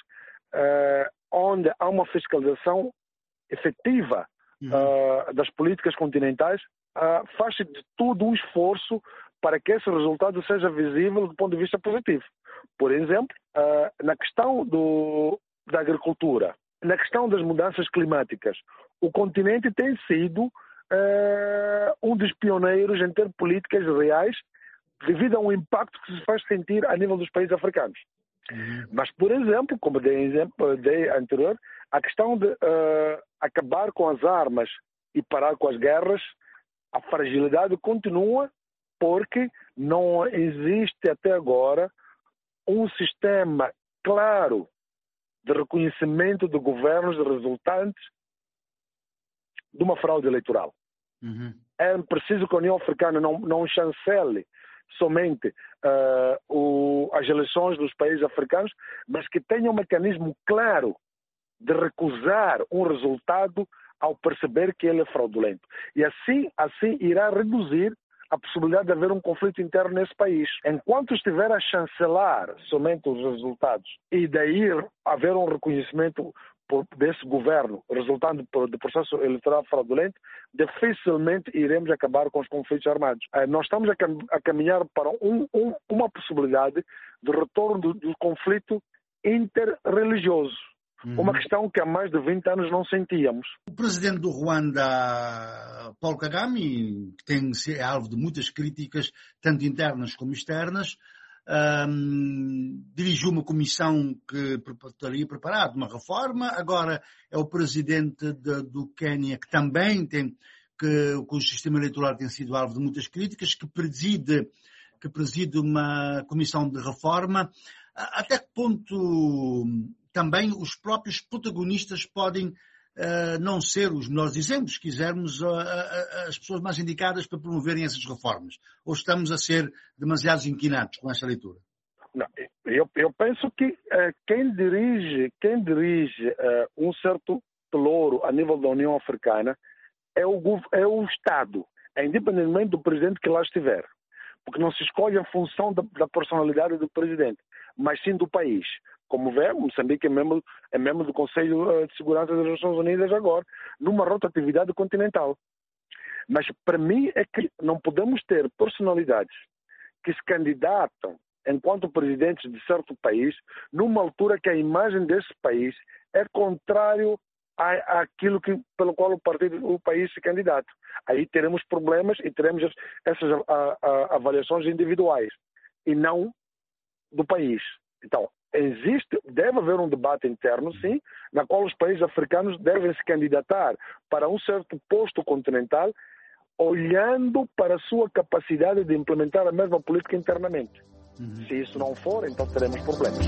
onde há uma fiscalização efetiva das políticas continentais, faz-se de tudo um esforço para que esse resultado seja visível do ponto de vista positivo. Por exemplo, na questão da agricultura, na questão das mudanças climáticas, o continente tem sido um dos pioneiros em ter políticas reais devido a um impacto que se faz sentir a nível dos países africanos. Mas, por exemplo, como dei anterior, a questão de acabar com as armas e parar com as guerras, a fragilidade continua porque não existe até agora um sistema claro de reconhecimento de governos resultantes de uma fraude eleitoral. É preciso que a União Africana não chancele somente as eleições dos países africanos, mas que tenha um mecanismo claro de recusar um resultado ao perceber que ele é fraudulento. E assim irá reduzir a possibilidade de haver um conflito interno nesse país. Enquanto estiver a chancelar somente os resultados e daí haver um reconhecimento desse governo resultando do processo eleitoral fraudulento, dificilmente iremos acabar com os conflitos armados. Nós estamos a caminhar para uma possibilidade de retorno do conflito interreligioso. Uma questão que há mais de 20 anos não sentíamos. O presidente do Ruanda, Paul Kagame, que é alvo de muitas críticas, tanto internas como externas, dirigiu uma comissão que teria preparado uma reforma. Agora é o presidente do Quênia, que também cujo sistema eleitoral tem sido alvo de muitas críticas, que preside uma comissão de reforma. Até que ponto também os próprios protagonistas podem não ser os melhores exemplos, se quisermos, as pessoas mais indicadas para promoverem essas reformas? Ou estamos a ser demasiado inquinados com esta leitura? Não, eu penso que quem dirige um certo pelouro a nível da União Africana é o Estado, independentemente do presidente que lá estiver. Porque não se escolhe em função da personalidade do presidente, mas sim do país. Como vê, Moçambique é membro do Conselho de Segurança das Nações Unidas agora, numa rotatividade continental. Mas para mim é que não podemos ter personalidades que se candidatam enquanto presidentes de certo país, numa altura que a imagem desse país é contrário àquilo pelo qual o país se candidata. Aí teremos problemas e teremos essas avaliações individuais e não do país. Então, deve haver um debate interno, sim, na qual os países africanos devem se candidatar para um certo posto continental, olhando para a sua capacidade de implementar a mesma política internamente. Se isso não for, então teremos problemas.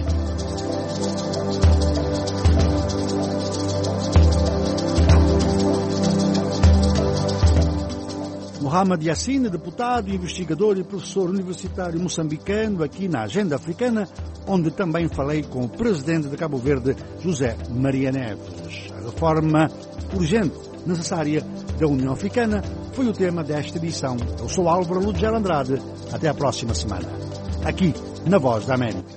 Mohamed Yassine, deputado, investigador e professor universitário moçambicano aqui na Agenda Africana, onde também falei com o presidente de Cabo Verde, José Maria Neves. A reforma urgente, necessária da União Africana foi o tema desta edição. Eu sou Álvaro Ludger Andrade. Até a próxima semana, aqui na Voz da América.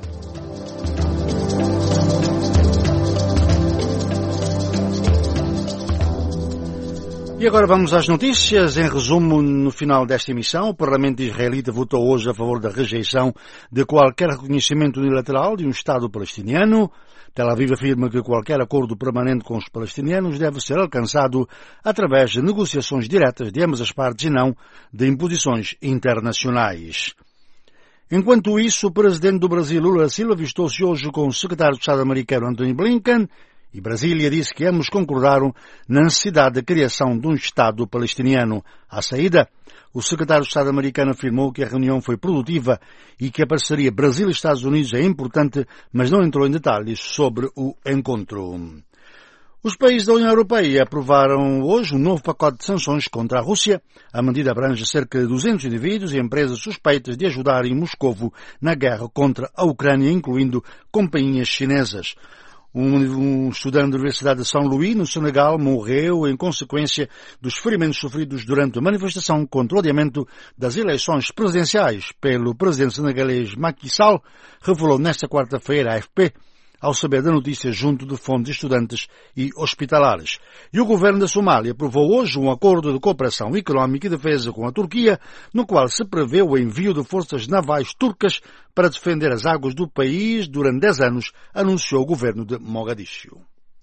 E agora vamos às notícias. Em resumo, no final desta emissão, o Parlamento israelita votou hoje a favor da rejeição de qualquer reconhecimento unilateral de um Estado palestiniano. Tel Aviv afirma que qualquer acordo permanente com os palestinianos deve ser alcançado através de negociações diretas de ambas as partes e não de imposições internacionais. Enquanto isso, o presidente do Brasil, Lula da Silva, avistou-se hoje com o secretário de Estado americano, Antony Blinken, e Brasília disse que ambos concordaram na necessidade da criação de um Estado palestiniano. À saída, o secretário de Estado americano afirmou que a reunião foi produtiva e que a parceria Brasil e Estados Unidos é importante, mas não entrou em detalhes sobre o encontro. Os países da União Europeia aprovaram hoje um novo pacote de sanções contra a Rússia. A medida abrange cerca de 200 indivíduos e empresas suspeitas de ajudarem Moscovo na guerra contra a Ucrânia, incluindo companhias chinesas. Um estudante da Universidade de São Luís, no Senegal, morreu em consequência dos ferimentos sofridos durante a manifestação contra o adiamento das eleições presidenciais pelo presidente senegalês Macky Sall, revelou nesta quarta-feira a AFP, ao saber da notícia junto de fontes estudantes e hospitalares. E o governo da Somália aprovou hoje um acordo de cooperação económica e defesa com a Turquia, no qual se prevê o envio de forças navais turcas para defender as águas do país durante 10 anos, anunciou o governo de Mogadíscio.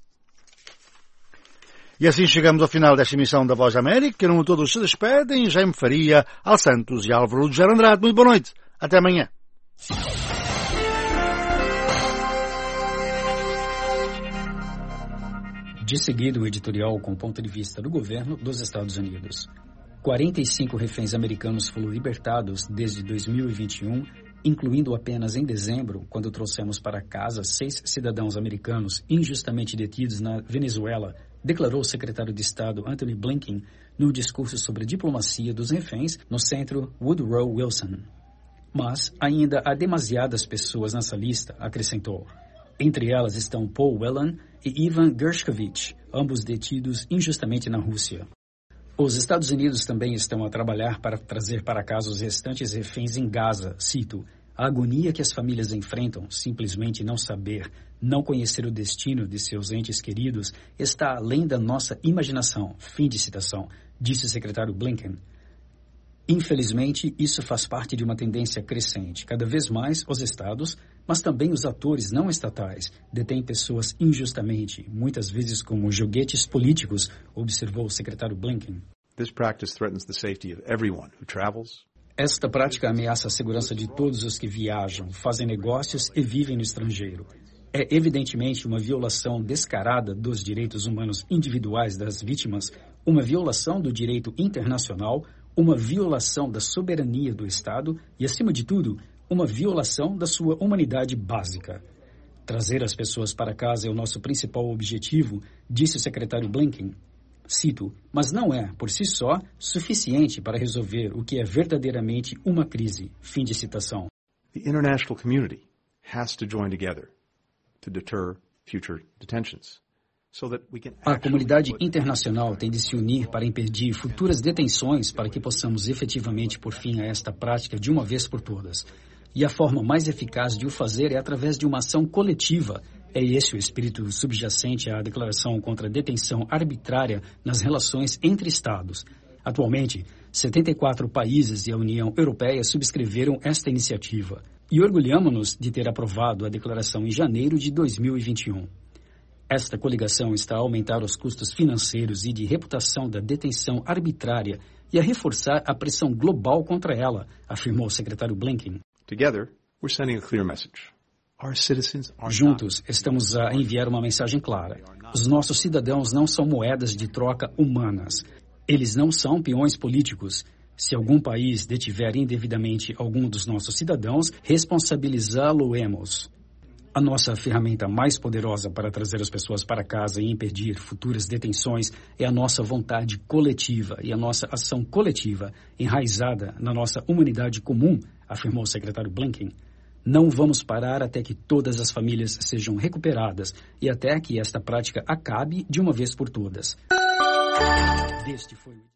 E assim chegamos ao final desta emissão da Voz da América. Não todos se despedem. Jaime Faria, Al Santos e Álvaro Ludger Andrade. Muito boa noite. Até amanhã. De seguida, o editorial com o ponto de vista do governo dos Estados Unidos. 45 reféns americanos foram libertados desde 2021, incluindo apenas em dezembro, quando trouxemos para casa 6 cidadãos americanos injustamente detidos na Venezuela, declarou o secretário de Estado Antony Blinken no discurso sobre a diplomacia dos reféns no centro Woodrow Wilson. Mas ainda há demasiadas pessoas nessa lista, acrescentou. Entre elas estão Paul Whelan e Ivan Gershkovich, ambos detidos injustamente na Rússia. Os Estados Unidos também estão a trabalhar para trazer para casa os restantes reféns em Gaza, cito, a agonia que as famílias enfrentam, simplesmente não saber, não conhecer o destino de seus entes queridos, está além da nossa imaginação, fim de citação, disse o secretário Blinken. Infelizmente, isso faz parte de uma tendência crescente. Cada vez mais, os estados, mas também os atores não estatais, detêm pessoas injustamente, muitas vezes como joguetes políticos, observou o secretário Blinken. This practice threatens the safety of everyone who travels. Esta prática ameaça a segurança de todos os que viajam, fazem negócios e vivem no estrangeiro. É evidentemente uma violação descarada dos direitos humanos individuais das vítimas, uma violação do direito internacional, uma violação da soberania do Estado e, acima de tudo, uma violação da sua humanidade básica. Trazer as pessoas para casa é o nosso principal objetivo, disse o secretário Blinken. Cito, mas não é, por si só, suficiente para resolver o que é verdadeiramente uma crise. Fim de citação. The international community has to join together to deter future detentions. A comunidade internacional tem de se unir para impedir futuras detenções para que possamos efetivamente pôr fim a esta prática de uma vez por todas. E a forma mais eficaz de o fazer é através de uma ação coletiva. É esse o espírito subjacente à declaração contra a detenção arbitrária nas relações entre Estados. Atualmente, 74 países e a União Europeia subscreveram esta iniciativa. E orgulhamos-nos de ter aprovado a declaração em janeiro de 2021. Esta coligação está a aumentar os custos financeiros e de reputação da detenção arbitrária e a reforçar a pressão global contra ela, afirmou o secretário Blinken. Together, we're sending a clear message. Juntos, estamos a enviar uma mensagem clara. Os nossos cidadãos não são moedas de troca humanas. Eles não são peões políticos. Se algum país detiver indevidamente algum dos nossos cidadãos, responsabilizá-lo-emos. A nossa ferramenta mais poderosa para trazer as pessoas para casa e impedir futuras detenções é a nossa vontade coletiva e a nossa ação coletiva, enraizada na nossa humanidade comum, afirmou o secretário Blinken. Não vamos parar até que todas as famílias sejam recuperadas e até que esta prática acabe de uma vez por todas. Este foi